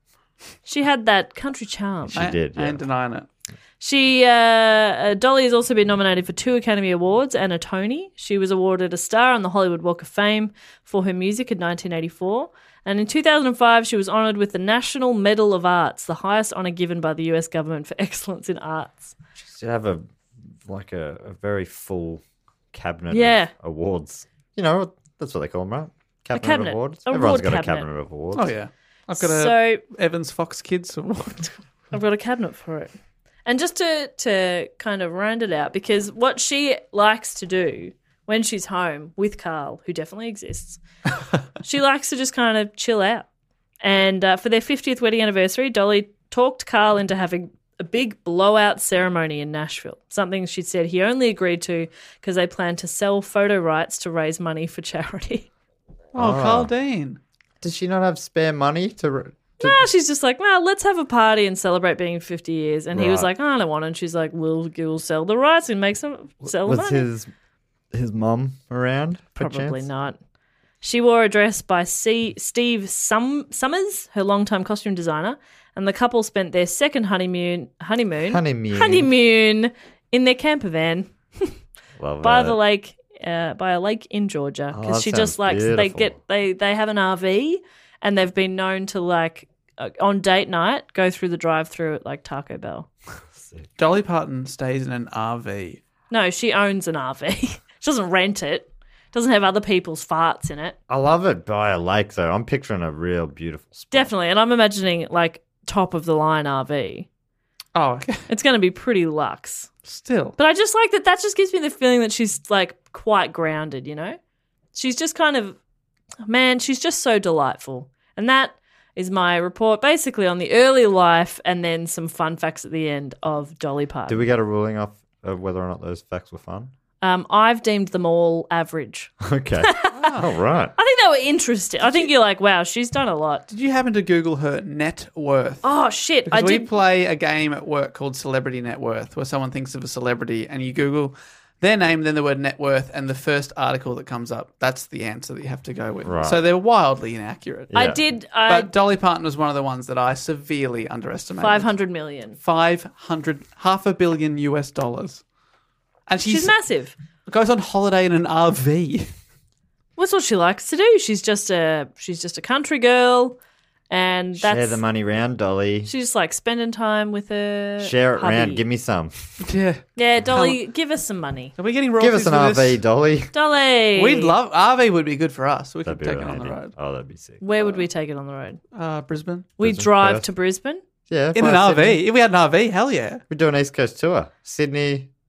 She had that country charm. She I, did, I yeah. ain't denying it. She, uh, uh, Dolly has also been nominated for two Academy Awards and a Tony. She was awarded a star on the Hollywood Walk of Fame for her music in nineteen eighty-four. And in two thousand five, she was honoured with the National Medal of Arts, the highest honour given by the U S government for excellence in arts. She should have a like a, a very full cabinet Yeah. of awards. You know, that's what they call them, right? Cabinet, cabinet. of awards. Award Everyone's got cabinet. a cabinet of awards. Oh yeah, I've got a So Evans Fox Kids Award. I've got a cabinet for it. And just to, to kind of round it out, because what she likes to do when she's home with Carl, who definitely exists, she likes to just kind of chill out. And uh, for their fiftieth wedding anniversary, Dolly talked Carl into having a big blowout ceremony in Nashville, something she said he only agreed to because they planned to sell photo rights to raise money for charity. Oh, Carl Dean. Does she not have spare money to? re- to No, she's just like, no, let's have a party and celebrate being fifty years. And he was Right. like, I don't want it. And she's like, we'll, we'll sell the rights and make some, sell the was money. his his mum around? Probably perchance? not. She wore a dress by C- Steve Sum- Summers, her longtime costume designer, and the couple spent their second honeymoon honeymoon Honeymoon. honeymoon in their camper van Love by it. the lake, uh, by a lake in Georgia, Oh, because that she sounds just likes they beautiful. get they they have an R V, and they've been known to like uh, on date night go through the drive-through at like Taco Bell. Dolly Parton stays in an R V. No, she owns an R V. She doesn't rent it. Doesn't have other people's farts in it. I love it by a lake, though. I'm picturing a real beautiful spot. Definitely, and I'm imagining like top of the line R V. Oh, okay. It's going to be pretty luxe. Still. But I just like that. That just gives me the feeling that she's like quite grounded. You know, she's just kind of man. She's just so delightful, and that is my report basically on the early life and then some fun facts at the end of Dolly Parton. Did we get a ruling off of whether or not those facts were fun? Um, I've deemed them all average. Okay. All right. I think they were interesting. I think you're like, wow, she's done a lot. Did you happen to Google her net worth? Oh shit! Because I we did. play a game at work called Celebrity Net Worth, where someone thinks of a celebrity and you Google their name, then the word net worth, and the first article that comes up, that's the answer that you have to go with. Right. So they're wildly inaccurate. I Yeah. did. I But Dolly Parton was one of the ones that I severely underestimated. five hundred million. five hundred, half a billion U S dollars. And she's, She's massive. goes on holiday in an R V. What's what she likes to do? She's just a she's just a country girl, and that's Share the money round, Dolly. she's just like spending time with her. Share it hubby. round. Give me some. Yeah. Yeah, Dolly, give us some money, Are we getting Give royalties us an for R V, this? Dolly. Dolly. We'd love R V would be good for us. We That'd could be take really it on the handy. road. Oh, that'd be sick. Where would we take it on the road? Uh, Brisbane. We Brisbane, drive Perth. to Brisbane. Yeah. In fly an R V. Sydney. If we had an R V, hell yeah. We do an East Coast tour. Sydney,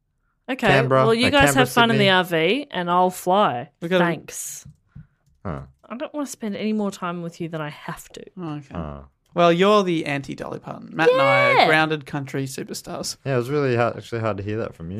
Okay. Canberra. Well, you No, guys Canberra, have fun in Sydney. the R V, and I'll fly. We gotta- Thanks. Huh. I don't want to spend any more time with you than I have to. Okay. Oh. Well, you're the anti-Dolly Parton. Matt and I Yeah. are grounded country superstars. Yeah, it was really hard, actually hard to hear that from you.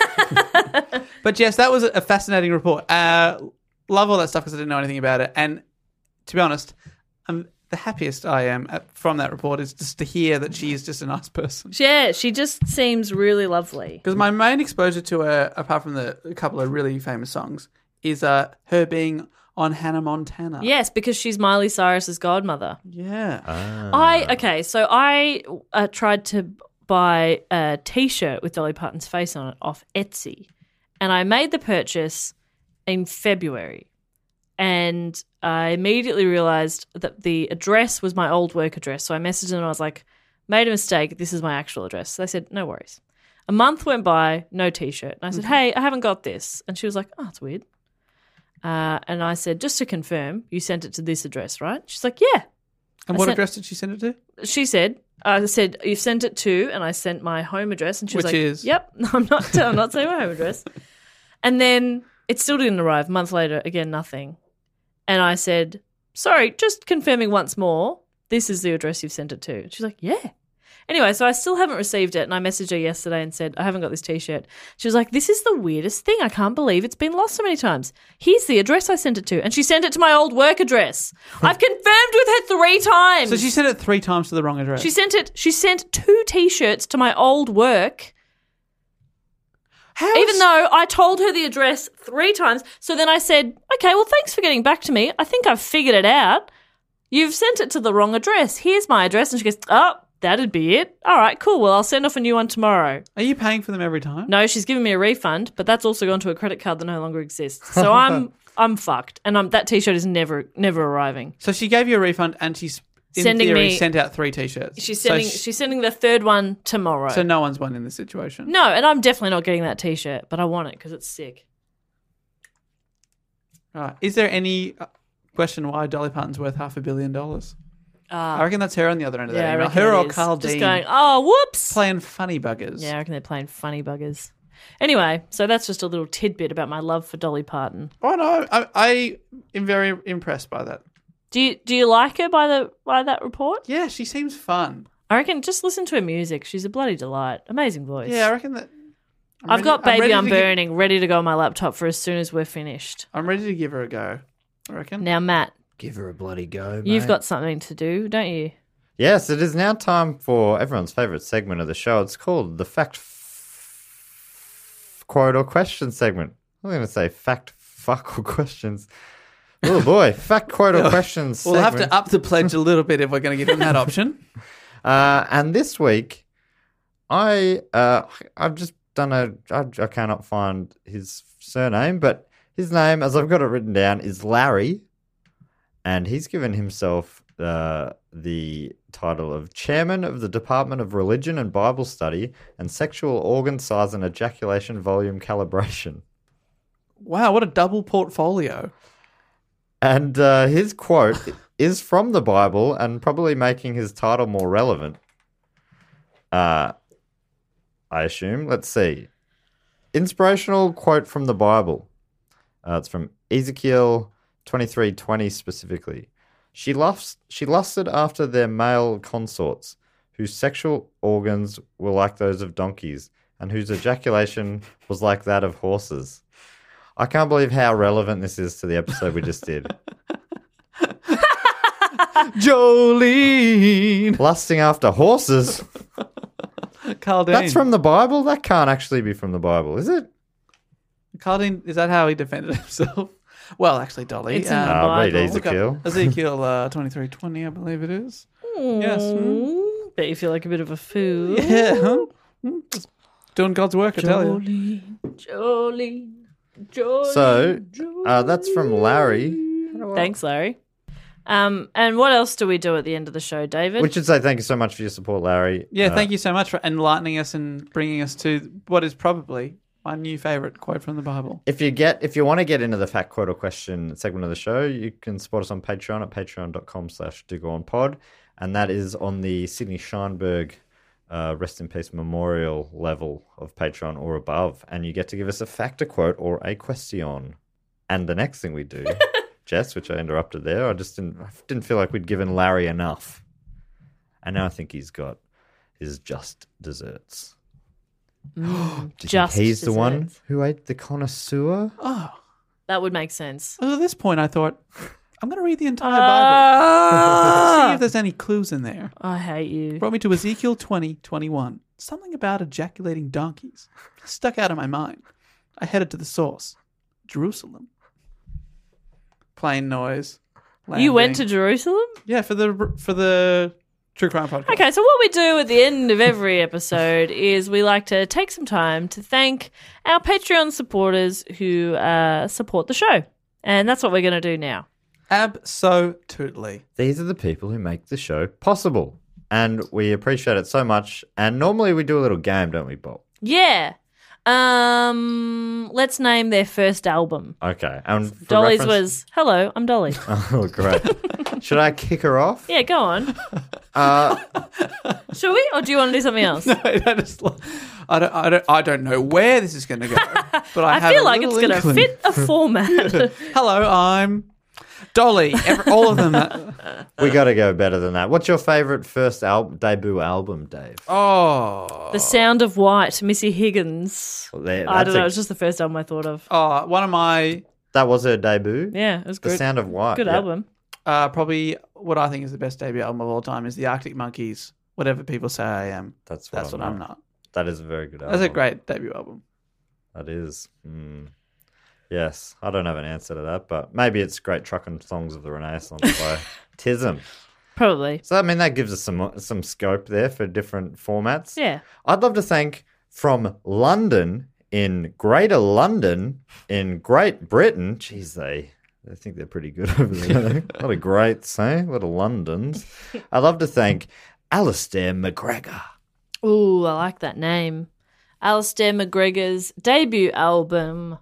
But yes, that was a fascinating report. Uh, love all that stuff because I didn't know anything about it. And to be honest, um, the happiest I am at, from that report is just to hear that she is just a nice person. Yeah, she just seems really lovely. Because my main exposure to her, apart from the a couple of really famous songs, is uh, her being on Hannah Montana. Yes, because she's Miley Cyrus's godmother. Yeah. I okay, so I uh, tried to buy a T-shirt with Dolly Parton's face on it off Etsy, and I made the purchase in February, and I immediately realised that the address was my old work address. So I messaged them and I was like, "Made a mistake. This is my actual address." So they said, "No worries." A month went by, no T-shirt, and I said, "Hey, I haven't got this," and she was like, "Oh, it's weird." Uh, and I said, "Just to confirm, you sent it to this address, right?" She's like, "Yeah." And I what sent- address did she send it to? She said, I said, "You sent it to," and I sent my home address, and she was Which like, is? "Yep, I'm not, I'm not saying my home address." And then it still didn't arrive. A month later, again, nothing. And I said, "Sorry, just confirming once more, this is the address you've sent it to." And she's like, "Yeah." Anyway, so I still haven't received it, and I messaged her yesterday and said, "I haven't got this T-shirt." She was like, "This is the weirdest thing. I can't believe it's been lost so many times. Here's the address I sent it to." And she sent it to my old work address. I've confirmed with her three times. So she sent it three times to the wrong address. She sent it. She sent two T-shirts to my old work, How even is- though I told her the address three times. So then I said, "Okay, well, thanks for getting back to me. I think I've figured it out. You've sent it to the wrong address. Here's my address." And she goes, "Oh, that'd be it. All right, cool. Well, I'll send off a new one tomorrow." Are you paying for them every time? No, she's giving me a refund, but that's also gone to a credit card that no longer exists. So I'm I'm fucked, and I'm, that T-shirt is never never arriving. So she gave you a refund and she's in Sending theory me- sent out three T-shirts. She's So sending sh- she's sending the third one tomorrow. So no one's won in this situation. No, and I'm definitely not getting that T-shirt, but I want it because it's sick. Right. Is there any uh, question why Dolly Parton's worth half a billion dollars? Uh, I reckon that's her on the other end of yeah, that I email. reckon Her it or is. Carl Just Dean going, oh, whoops. playing funny buggers. Yeah, I reckon they're playing funny buggers. Anyway, so that's just a little tidbit about my love for Dolly Parton. Oh no, I, I am very impressed by that. Do you do you like her by the by that report? Yeah, she seems fun. I reckon just listen to her music. She's a bloody delight. Amazing voice. Yeah, I reckon that. I'm I've ready- got I'm Baby ready I'm to gi- Burning ready to go on my laptop for as soon as we're finished. I'm ready to give her a go. I reckon. Now, Matt, Give her a bloody go, you've mate. got something to do, don't you? Yes, it is now time for everyone's favourite segment of the show. It's called the Fact f- Quote or Question segment. I'm going to say Fact Fuck or Questions. Oh boy, Fact Quote or Questions We'll have segment. to up the pledge a little bit if we're going to give him that option. Uh, and this week, I uh, I've just done a. I, I cannot find his surname, but his name, as I've got it written down, is Larry, and he's given himself uh, the title of Chairman of the Department of Religion and Bible Study and Sexual Organ Size and Ejaculation Volume Calibration. Wow, what a double portfolio. And uh, his quote is from the Bible and probably making his title more relevant. Uh, I assume. Let's see. Inspirational quote from the Bible. Uh, it's from Ezekiel twenty-three twenty specifically. She lust, she lusted after their male consorts, whose sexual organs were like those of donkeys, and whose ejaculation was like that of horses. I can't believe how relevant this is to the episode we just did. Jolene. Lusting after horses? Carl Dean. That's from the Bible? That can't actually be from the Bible, is it? Carl Dean, is that how he defended himself? Well, actually, Dolly. It's in the um, Uh, read Bible. look up Ezekiel. Ezekiel uh, twenty-three twenty, I believe it is. Yes. Mm, bet you feel like a bit of a fool. Yeah. huh? Hmm, Just doing God's work, I tell you. Jolene, Jolene, Jolene. So, uh, that's from Larry. Thanks, Larry. Um, and what else do we do at the end of the show, David? We should say thank you so much for your support, Larry. Yeah, Uh, thank you so much for enlightening us and bringing us to what is probably my new favourite quote from the Bible. If you get, if you want to get into the fact quote or question segment of the show, you can support us on Patreon at patreon.com slash do go on pod. And that is on the Sydney Scheinberg uh, rest in peace memorial level of Patreon or above, and you get to give us a factor quote or a question. And the next thing we do, Jess, which I interrupted there, I just didn't, I didn't feel like we'd given Larry enough. And now I think he's got his just desserts. Mm, Do you just think he's the one desserts. who ate the connoisseur? Oh. That would make sense. Well, at this point, I thought, I'm going to read the entire Bible. See if there's any clues in there. I hate you. Brought me to Ezekiel twenty, twenty-one. Something about ejaculating donkeys stuck out of my mind. I headed to the source, Jerusalem. Plain noise. You went to landing. Jerusalem? Yeah, for the for the True Crime Podcast. Okay, so what we do at the end of every episode is we like to take some time to thank our Patreon supporters who uh, support the show. And that's what we're going to do now. Absolutely. These are the people who make the show possible. And we appreciate it so much. And normally we do a little game, don't we, Bob? Yeah. Um, let's name their first album. Okay. And for Dolly's reference- was, hello, I'm Dolly. Oh, great. Should I kick her off? Yeah, go on. Uh, Should we? Or do you want to do something else? I just, I don't, I don't, I don't know where this is going to go, but I, I have feel a like it's little going to inkling. fit a format. Hello, I'm Dolly. Every, all of them. That, we got to go better than that. What's your favourite first album, debut album, Dave? oh, The Sound of White, Missy Higgins. Well, there- I that's don't know. a- It's just the first album I thought of. oh, one of my That was her debut? Yeah, it was The good. Sound of White. Good yeah. album. uh, probably what I think is the best debut album of all time is the Arctic Monkeys. Whatever people say I am, That's what, that's I'm, what I'm not. not. That is a very good album. That's a great debut album. That is. Mm. Yes. I don't have an answer to that, but maybe it's Great Truckin' Songs of the Renaissance by Tism. Probably. So, I mean, that gives us some some scope there for different formats. Yeah. I'd love to thank from London, in Greater London, in Great Britain. Jeez, they, they think they're pretty good over there. A lot of greats, eh? A lot of Londons. I'd love to thank Alistair McGregor. Ooh, I like that name. Alistair McGregor's debut album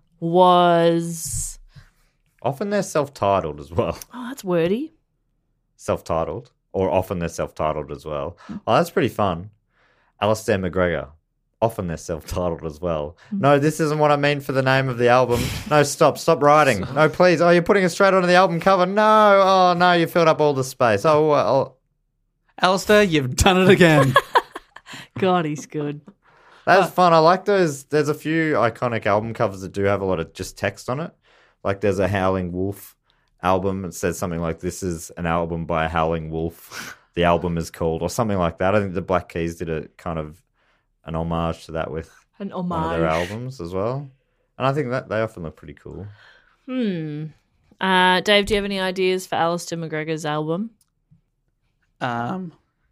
was... Often they're self-titled as well. Oh, that's wordy. Self-titled. Or often they're self-titled as well. Oh, that's pretty fun. Alistair McGregor. Often they're self-titled as well. No, this isn't what I mean for the name of the album. No, stop. Stop writing. No, please. Oh, you're putting it straight onto the album cover. No. Oh, no, you filled up all the space. Oh, well. Alistair, you've done it again. God, he's good. That's fun. I like those. There's a few iconic album covers that do have a lot of just text on it. Like there's a Howling Wolf album. It says something like, this is an album by a Howling Wolf. The album is called, or something like that. I think the Black Keys did a kind of an homage to that with An one of their homage. albums as well. And I think that they often look pretty cool. Hmm. Uh, Dave, do you have any ideas for Alistair McGregor's album? Um,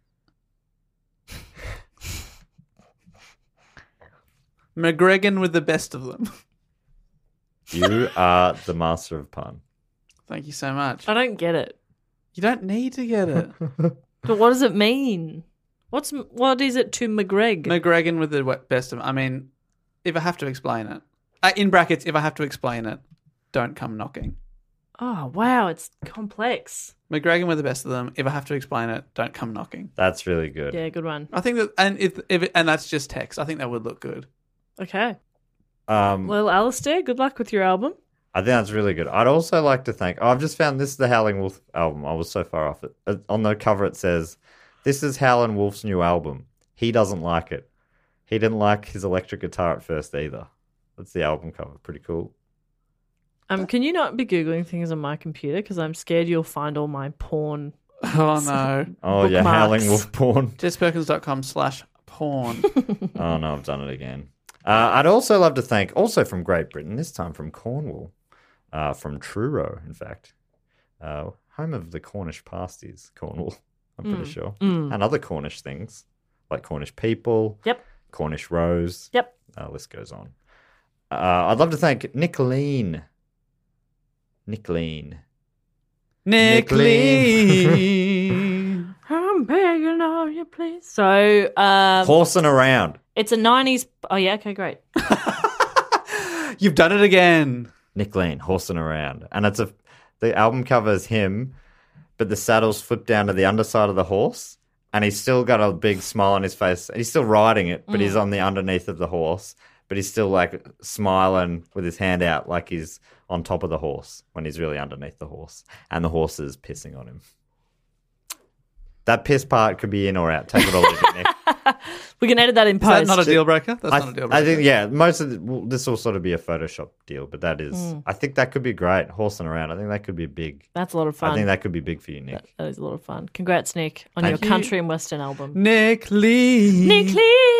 McGregor with the best of them. You are the master of pun. Thank you so much. I don't get it. You don't need to get it. But what does it mean? What's what is it to McGregor? McGregor with the we- best of them. I mean, if I have to explain it, uh, in brackets, if I have to explain it, don't come knocking. Oh wow, it's complex. McGregor with the best of them. If I have to explain it, don't come knocking. That's really good. Yeah, good one. I think that, and if, if it, and that's just text. I think that would look good. Okay. Um, Well, Alistair, good luck with your album. I think that's really good. I'd also like to thank. Oh, I've just found this is the Howling Wolf album. I was so far off it. Uh, On the cover, it says, "This is Howlin' Wolf's new album. He doesn't like it. He didn't like his electric guitar at first either." That's the album cover. Pretty cool. Um, can you not be googling things on my computer because I'm scared you'll find all my porn. Oh no. Oh yeah, Bookmarks. Howling Wolf porn. jessperkins.com slash porn. Oh no, I've done it again. Uh, I'd also love to thank, also from Great Britain, this time from Cornwall, uh, from Truro, in fact, uh, home of the Cornish pasties, Cornwall, I'm pretty sure, and other Cornish things, like Cornish people, Yep. Cornish rose, Yep. uh, list goes on. Uh, I'd love to thank Nicolene. Nicolene. Nick Lee. Lee. I'm begging of you, please. So, um, Horsing around. it's a nineties. Oh yeah, okay, great. You've done it again. Nicolene, horsing around. And it's a, the album cover is him, but the saddle's flipped down to the underside of the horse, and he's still got a big smile on his face. He's still riding it, but Mm. he's on the underneath of the horse. But he's still like smiling with his hand out like he's on top of the horse when he's really underneath the horse. And the horse is pissing on him. That piss part could be in or out. Take it or leave it, Nick. We can edit that in Is that post. not a deal breaker? That's I, not a deal breaker. I think, yeah, most of the, well, this will sort of be a Photoshop deal, but that is, Mm. I think that could be great. Horsing around. I think that could be big. That's a lot of fun. I think that could be big for you, Nick. That, that is a lot of fun. Congrats, Nick, on Thank your you. country and western album. Nick Lee. Nick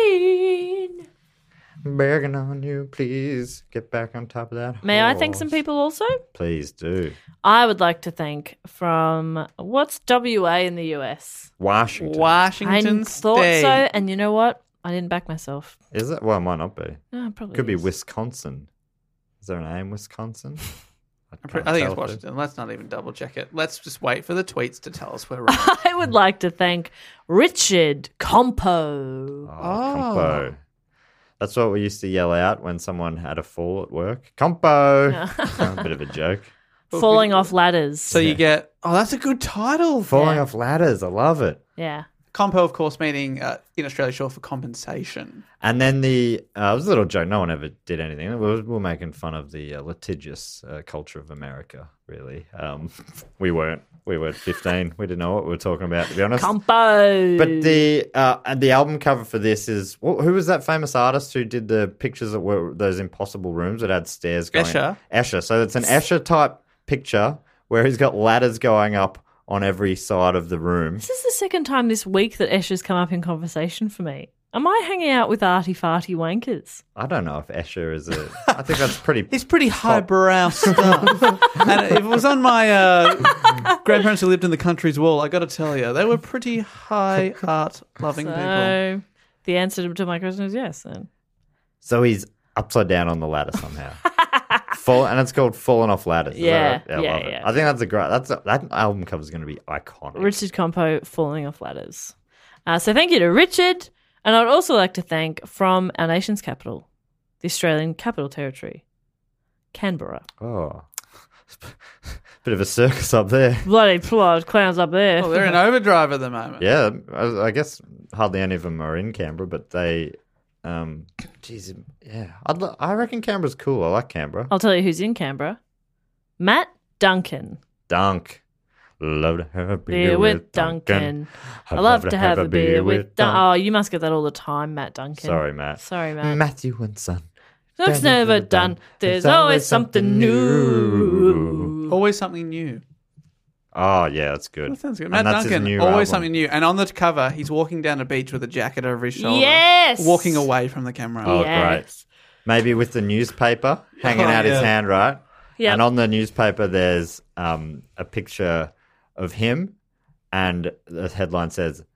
Lean. Begging on you, please get back on top of that. May I thank horse. some people also? Please do. I would like to thank from what's W A in the U S? Washington. Washington I thought State. so, and you know what? I didn't back myself. Is it? Well, it might not be. No, it probably Could be is. Wisconsin. Is there a name, Wisconsin? I, I'm pre- can't I think tell it's if it- Washington. Let's not even double check it. Let's just wait for the tweets to tell us we're right. I would like to thank Richard Compo. Oh, Compo. That's what we used to yell out when someone had a fall at work. Compo. A bit of a joke. Falling off ladders. So you get, oh, that's a good title. Falling Yeah. off ladders. I love it. yeah. Compo, of course, meaning uh, in Australia short for compensation. And then the, uh, it was a little joke. No one ever did anything. We were, we were making fun of the uh, litigious uh, culture of America, really. Um, we weren't. We were fifteen. We didn't know what we were talking about, to be honest. Compo. But the uh, and the album cover for this is, wh- who was that famous artist who did the pictures that were those impossible rooms that had stairs going? Escher. Escher. So it's an Escher type picture where he's got ladders going up on every side of the room. This is the second time this week that Escher's come up in conversation for me. Am I hanging out with arty farty wankers? I don't know if Escher is a. I think that's pretty. It's pretty highbrow stuff. And if it was on my uh, grandparents who lived in the country's wall, I got to tell you, they were pretty high art loving people. So the answer to my question is yes. Then So he's upside down on the ladder somehow. Fall, and it's called Falling Off Ladders. Is Yeah, that right? yeah, I love yeah. it. I think that's a great. That's a, that album cover is going to be iconic. Richard Compo falling off ladders. Uh, so thank you to Richard. And I'd also like to thank from our nation's capital, the Australian Capital Territory, Canberra. Oh, bit of a circus up there. Bloody plod, clowns up there. Oh, they're in overdrive at the moment. Yeah, I, I guess hardly any of them are in Canberra, but they, um, geez, yeah, I'd, lo- I reckon Canberra's cool. I like Canberra. I'll tell you who's in Canberra. Matt Duncan. Dunk. Love to have a beer, Beer with with Duncan. Duncan. I love to have a beer with Duncan. Oh, you must get that all the time, Matt Duncan. Sorry, Matt. Sorry, Matt. Matthew and Son. Looks never done. There's always something new. Always something new. Oh, yeah, that's good. That sounds good. And Matt that's his Duncan, new always album. something new. And on the cover, he's walking down a beach with a jacket over his shoulder. Yes! Walking away from the camera. Oh, Yes. great. Maybe with the newspaper hanging Oh, out his yeah. hand, right? Yep. And on the newspaper, there's um, a picture of him, and the headline says,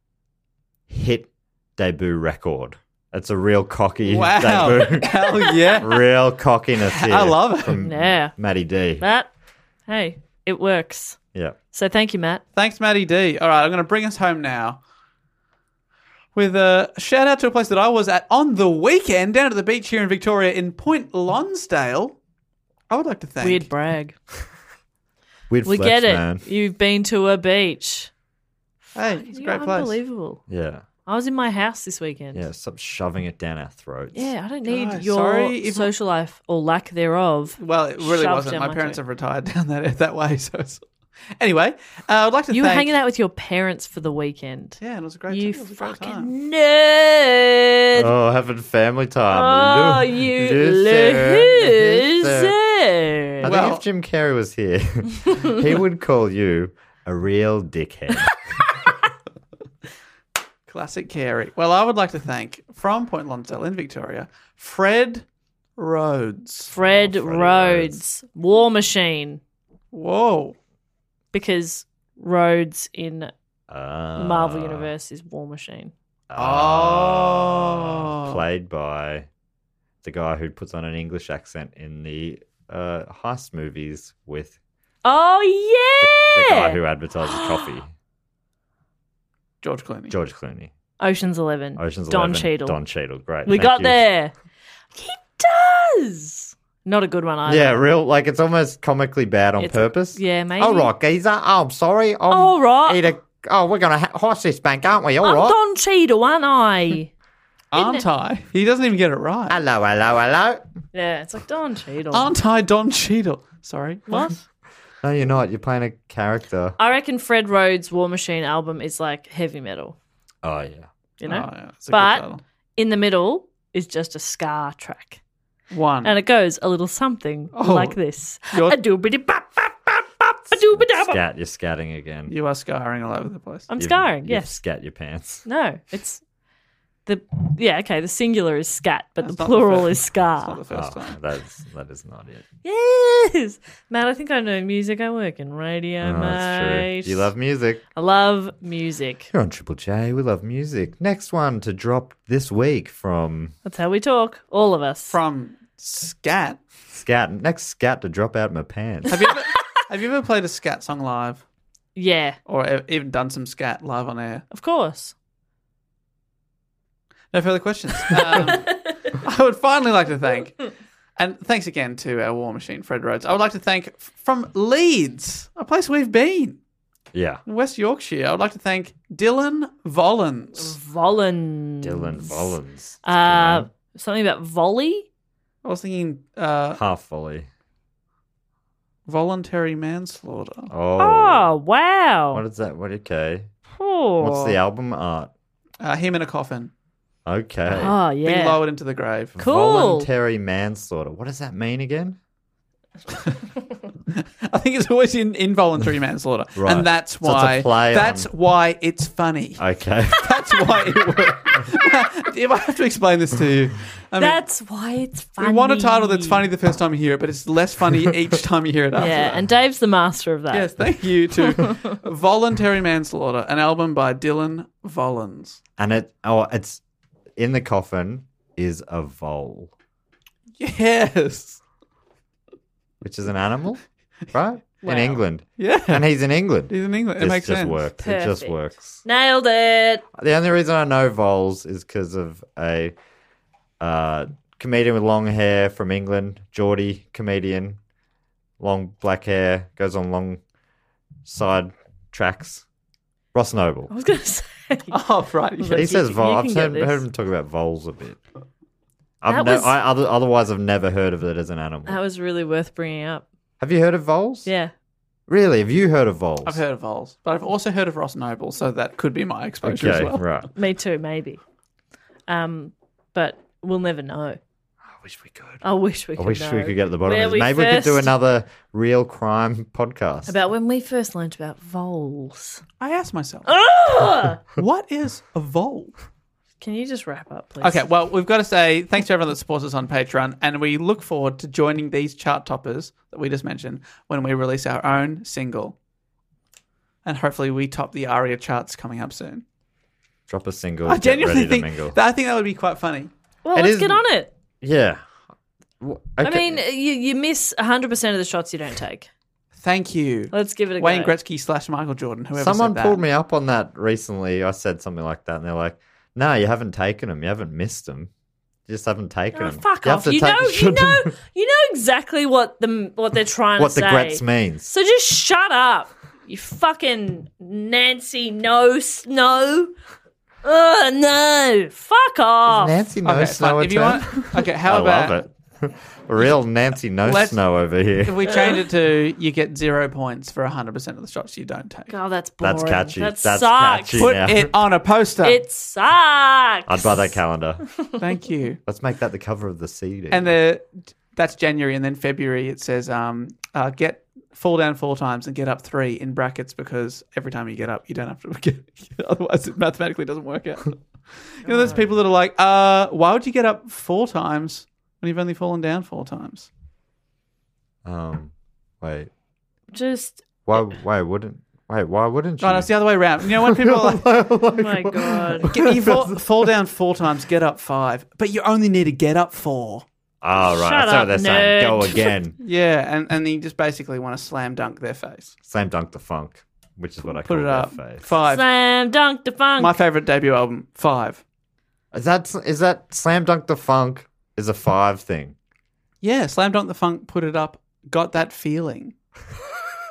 hit debut record. It's a real cocky Wow. debut. Hell yeah. Real cockiness here. I love it. From Yeah. Matty D. Matt, hey, it works. Yeah. So thank you, Matt. Thanks, Matty D. All right, I'm going to bring us home now with a shout out to a place that I was at on the weekend down at the beach here in Victoria in Point Lonsdale. I would like to thank. Weird brag. Weird We flex, get it. man. You've been to a beach. Hey, it's a You're great place. unbelievable. Yeah. I was in my house this weekend. Yeah. Stop shoving it down our throats. Yeah, I don't need Guys, your sorry if- social life or lack thereof. Well, it really Shoved wasn't. down My my parents throat. have retired down that that way. So, it's... anyway, uh, I'd like to You were thank. hanging out with your parents for the weekend. Yeah, and it was a great. You it was a great fucking time. nerd. Oh, having family time. Oh, Lo- you loser. loser. I Well- think if Jim Carrey was here, he would call you a real dickhead. Classic Carey. Well, I would like to thank from Point Lonsdale in Victoria, Fred Rhodes. Fred Oh, Freddie Rhodes. War Machine. Whoa. Because Rhodes in Uh, Marvel Universe is War Machine. Oh. Played by the guy who puts on an English accent in the uh, heist movies with Oh, the yeah. guy who advertises coffee, George Clooney. George Clooney. Ocean's Eleven. Ocean's Don Eleven. Cheadle. Don Cheadle, great. We Thank got you. there. He does. Not a good one either. Yeah, real like it's almost comically bad on It's- purpose. yeah, maybe. Oh, right, geezer. Oh, I'm sorry. I'm Oh, right. Eat a Oh, we're going to ha- horse this bank, aren't we? All I'm right. Don Cheadle, aren't I? Aren't I? He doesn't even get it right. Hello, hello, hello. Yeah, it's like Don Cheadle. Aren't I Don Cheadle? Sorry. What? No, you're not. You're playing a character. I reckon Fred Rhodes' War Machine album is like heavy metal, Oh, yeah. you know? Oh, yeah. It's a good But title. in the middle is just a ska track. One. And it goes a little something Oh. like this. You're- A doobity bop bop bop bop a doobity bop. Scat. You're scatting again. You are scarring all over the place. I'm You've- scarring, you've yes. scat your pants. No, it's the yeah, okay, the singular is scat, but That's the not the plural first- is It's not scar. the first Oh, time. that's, that is not it. Yes. Matt, I think I know music. I work in radio, Oh, that's true. mate. Do you love music? I love music. You're on Triple J. We love music. Next one to drop this week from That's how we talk, all of us. From Scat. Scat. Next Scat to drop out my pants. Have you ever, have you ever played a Scat song live? Yeah, Or e- even done some Scat live on air? of course. No further questions. Um, I would finally like to thank, and thanks again to our War Machine, Fred Rhodes. I would like to thank f- from Leeds, a place we've been, Yeah. in West Yorkshire. I would like to thank Dylan Vollins. Volans. Dylan Vollins. Uh, something about volley? I was thinking uh, Half volley. voluntary manslaughter. Oh. Oh, wow. What is that? What? Okay. Oh. What's the album art? Uh, him in a coffin, Okay. Oh, being yeah. lowered into the grave. Cool. Voluntary manslaughter. What does that mean again? I think it's always in involuntary manslaughter, Right. and that's So it's a why. play that's on- why it's funny. Okay. That's why it works. If I have to explain this to you, I mean, That's why it's funny. we want a title that's funny the first time you hear it, but it's less funny each time you hear it after Yeah, that. and Dave's the master of that. Yes, thank you to Voluntary Manslaughter, an album by Dylan Vollins. and it. Oh, it's in the coffin is a vole, Yes. which is an animal, right? Wow. In England, Yeah. and he's in England. He's in England. It This makes just sense. works. It just Perfect. works. Nailed it. The only reason I know voles is because of a uh, comedian with long hair from England, Geordie comedian, long black hair, goes on long side tracks. Ross Noble. I was going to say. Oh, right. Was Yeah. He You- says you vole. I've can get heard, this. heard him talk about voles a bit. I've That no, was- I, other, otherwise, I've never heard of it as an animal. That was really worth bringing up. Have you heard of voles? Yeah. Really? Have you heard of voles? I've heard of voles, but I've also heard of Ross Noble, so that could be my exposure Okay, as well. right. Me too, maybe. Um, but we'll never know. I wish we could. I wish we I could wish know. we could get to the bottom Where of we this. Maybe we could do first- another real crime podcast. About when we first learned about voles. I asked myself, Ugh! what is a vole? Can you just wrap up, please? Okay, well, we've got to say thanks to everyone that supports us on Patreon, and we look forward to joining these chart toppers that we just mentioned when we release our own single. And hopefully we top the ARIA charts coming up soon. Drop a single. I get genuinely ready think to mingle. that, I think that would be quite funny. Well, It let's is- get on it. Yeah. W- I okay. mean, you, you miss one hundred percent of the shots you don't take. Thank you. Let's give it a Wayne go. Gretzky slash Michael Jordan, whoever someone said that. pulled me up on that recently. I said something like that, and they're like, "No, you haven't taken them. You haven't missed them. You just haven't taken Oh, them. fuck you off. Have to You take- know, you should- know, you know exactly what the what they're trying what to the say. Gretz means. So just shut up, you fucking Nancy no snow. Oh no! Fuck off. Nancy no Okay, snow. fine. a If you term? want, okay, how I about love it. A real Nancy no Let's- snow over here. if we change it to you get zero points for one hundred percent of the shots you don't take? Oh, that's boring. That's catchy. That That's sucks. catchy. Put now. it on a poster. It sucks. I'd buy that calendar. Thank you. Let's make that the cover of the C D. And the that's January, and then February it says um uh, get fall down four times and get up three in brackets because every time you get up you don't have to get otherwise it mathematically doesn't work out. You know, there's people that are like, uh, why would you get up four times when you've only fallen down four times? um, wait, Just why? Why wouldn't? Wait, why wouldn't you? Oh, no, it's the other way around. You know when people are like, oh my god. get, you fall, fall down four times, get up five, but you only need to get up four. Oh, right. Shut That's what up, they're saying. Go nerd. again. Yeah, and, and you just basically want to slam dunk their face. Slam dunk the funk, which is what I Put call it their up. face. Five. Slam dunk the funk. My favorite debut album, five. Is that is that slam dunk the funk is a five thing? Yeah, Slam Dunk the Funk put it up, got that feeling.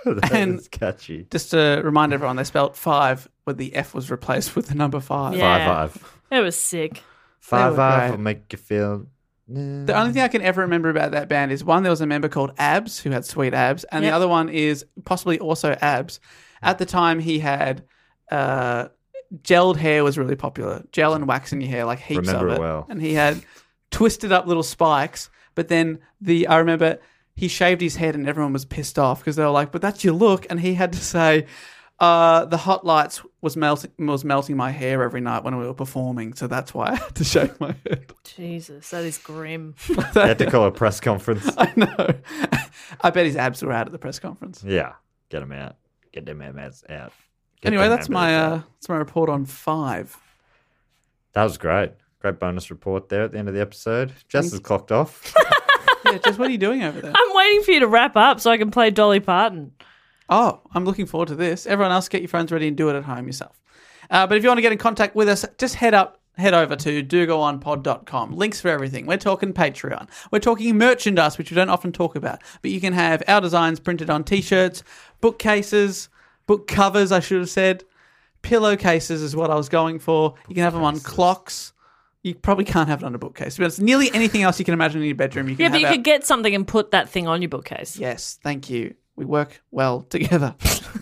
That And- is catchy. Just to remind everyone, they spelled five, where the F was replaced with the number five. Yeah. Five five. It was sick. Five were five great. will make you feel. The only thing I can ever remember about that band is one, there was a member called Abs who had sweet abs, and Yep. the other one is possibly also Abs. At the time, he had uh, gelled hair was really popular. Gel and wax in your hair, like heaps Remember of it it. well. And he had twisted up little spikes, but then the I remember he shaved his head and everyone was pissed off because they were like, "But that's your look," and he had to say. Uh, the hot lights was melting was melting my hair every night when we were performing, so that's why I had to shave my head. Jesus, that is grim. They had to call a press conference. I know. I bet his abs were out at the press conference. Yeah, get them out. Get them abs out. Get Anyway, them that's my abs uh, out. that's my report on five. That was great. Great bonus report there at the end of the episode. Jess has clocked off. Yeah, Jess, what are you doing over there? I'm waiting for you to wrap up so I can play Dolly Parton. Oh, I'm looking forward to this. Everyone else, get your phones ready and do it at home yourself. Uh, but if you want to get in contact with us, just head up, head over to do go on pod dot com. Links for everything. We're talking Patreon. We're talking merchandise, which we don't often talk about. But you can have our designs printed on T-shirts, bookcases, book covers, I should have said. Pillowcases is what I was going for. You can have them on clocks. You probably can't have it on a bookcase. But it's nearly anything else you can imagine in your bedroom. You can Yeah, but have you out- could get something and put that thing on your bookcase. Yes, thank you. We work well together.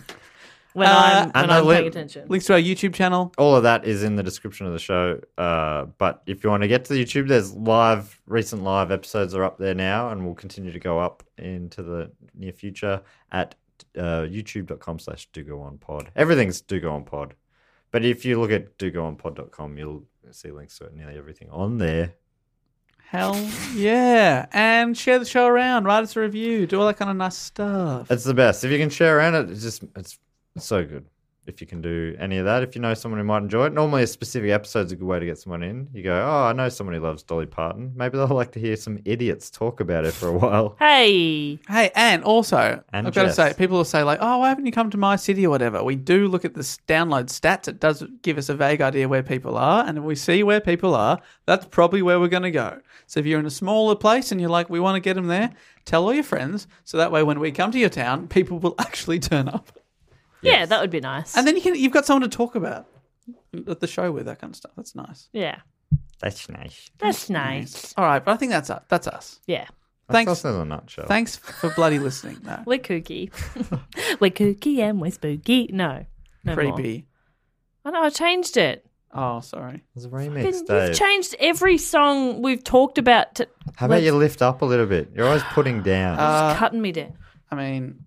When Uh, I'm, when and I'm the paying li- attention. Links to our YouTube channel. All of that is in the description of the show. Uh, but if you want to get to the YouTube, there's live, recent live episodes are up there now, and will continue to go up into the near future at uh, youtube.com slash do go on pod. Everything's do go on pod. But if you look at do go on pod dot com, you'll see links to nearly everything on there. Hell yeah. And share the show around. Write us a review. Do all that kind of nice stuff. It's the best. If you can share around it, it's just it's, it's so good. If you can do any of that, if you know someone who might enjoy it, normally a specific episode's a good way to get someone in. You go, oh, I know someone who loves Dolly Parton. Maybe they'll like to hear some idiots talk about it for a while. Hey. Hey, and also, And I've got to Jess. say, people will say, like, oh, why haven't you come to my city or whatever? We do look at the s- download stats. It does give us a vague idea where people are. And if we see where people are, that's probably where we're going to go. So if you're in a smaller place and you're like, we want to get them there, tell all your friends. So that way, when we come to your town, people will actually turn up. Yeah, that would be nice. And then you can, you've got someone to talk about at the show with, that kind of stuff. That's nice. yeah, That's nice. that's nice. All right, but I think that's us. That's us. Yeah. Thanks. That's us in a nutshell. Thanks for bloody listening. No. We're kooky. We're kooky and we're spooky. No. no more. Creepy. I know, I changed it. Oh, sorry. There's a Then remix, You've Dave. changed every song we've talked about. To, How about Let's- you lift up a little bit? You're always putting down. Uh, It's cutting me down. I mean,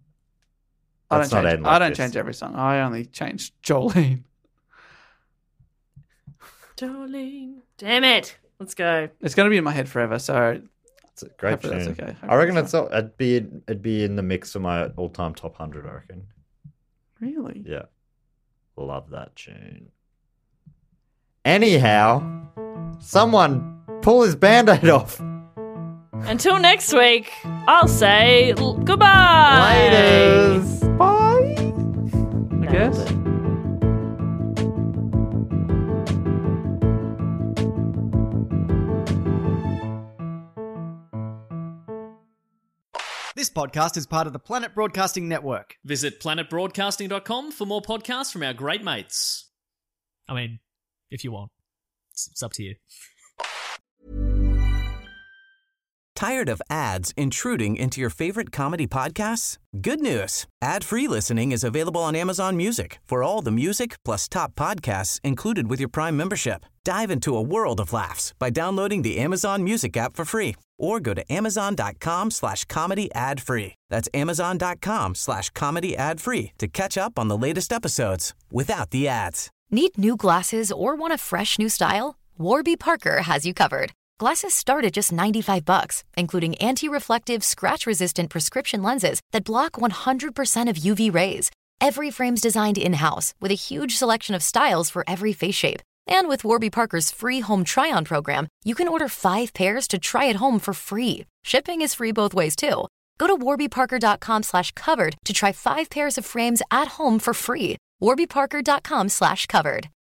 I Let's don't not change. end like I don't this. change every song. I only change Jolene. Jolene. Damn it. Let's go. It's going to be in my head forever. So It's a great Hopefully tune. that's okay. I reckon Hopefully it's all, it'd be it'd be in the mix of my all-time top hundred. I reckon. really, Yeah, love that tune. Anyhow, someone pull his band-aid off. Until next week, I'll say l- goodbye. Laters. Bye. I guess. This podcast is part of the Planet Broadcasting Network. Visit planet broadcasting dot com for more podcasts from our great mates. I mean, if you want. It's, it's up to you. Tired of ads intruding into your favorite comedy podcasts? Good news. Ad-free listening is available on Amazon Music for all the music plus top podcasts included with your Prime membership. Dive into a world of laughs by downloading the Amazon Music app for free or go to amazon.com slash comedy ad free. That's amazon.com slash comedy ad free to catch up on the latest episodes without the ads. Need new glasses or want a fresh new style? Warby Parker has you covered. Glasses start at just ninety-five bucks, including anti-reflective, scratch-resistant prescription lenses that block one hundred percent of U V rays. Every frame's designed in-house with a huge selection of styles for every face shape. And with Warby Parker's free home try-on program, you can order five pairs to try at home for free. Shipping is free both ways, too. Go to warbyparker.com slash covered to try five pairs of frames at home for free. warbyparker.com slash covered.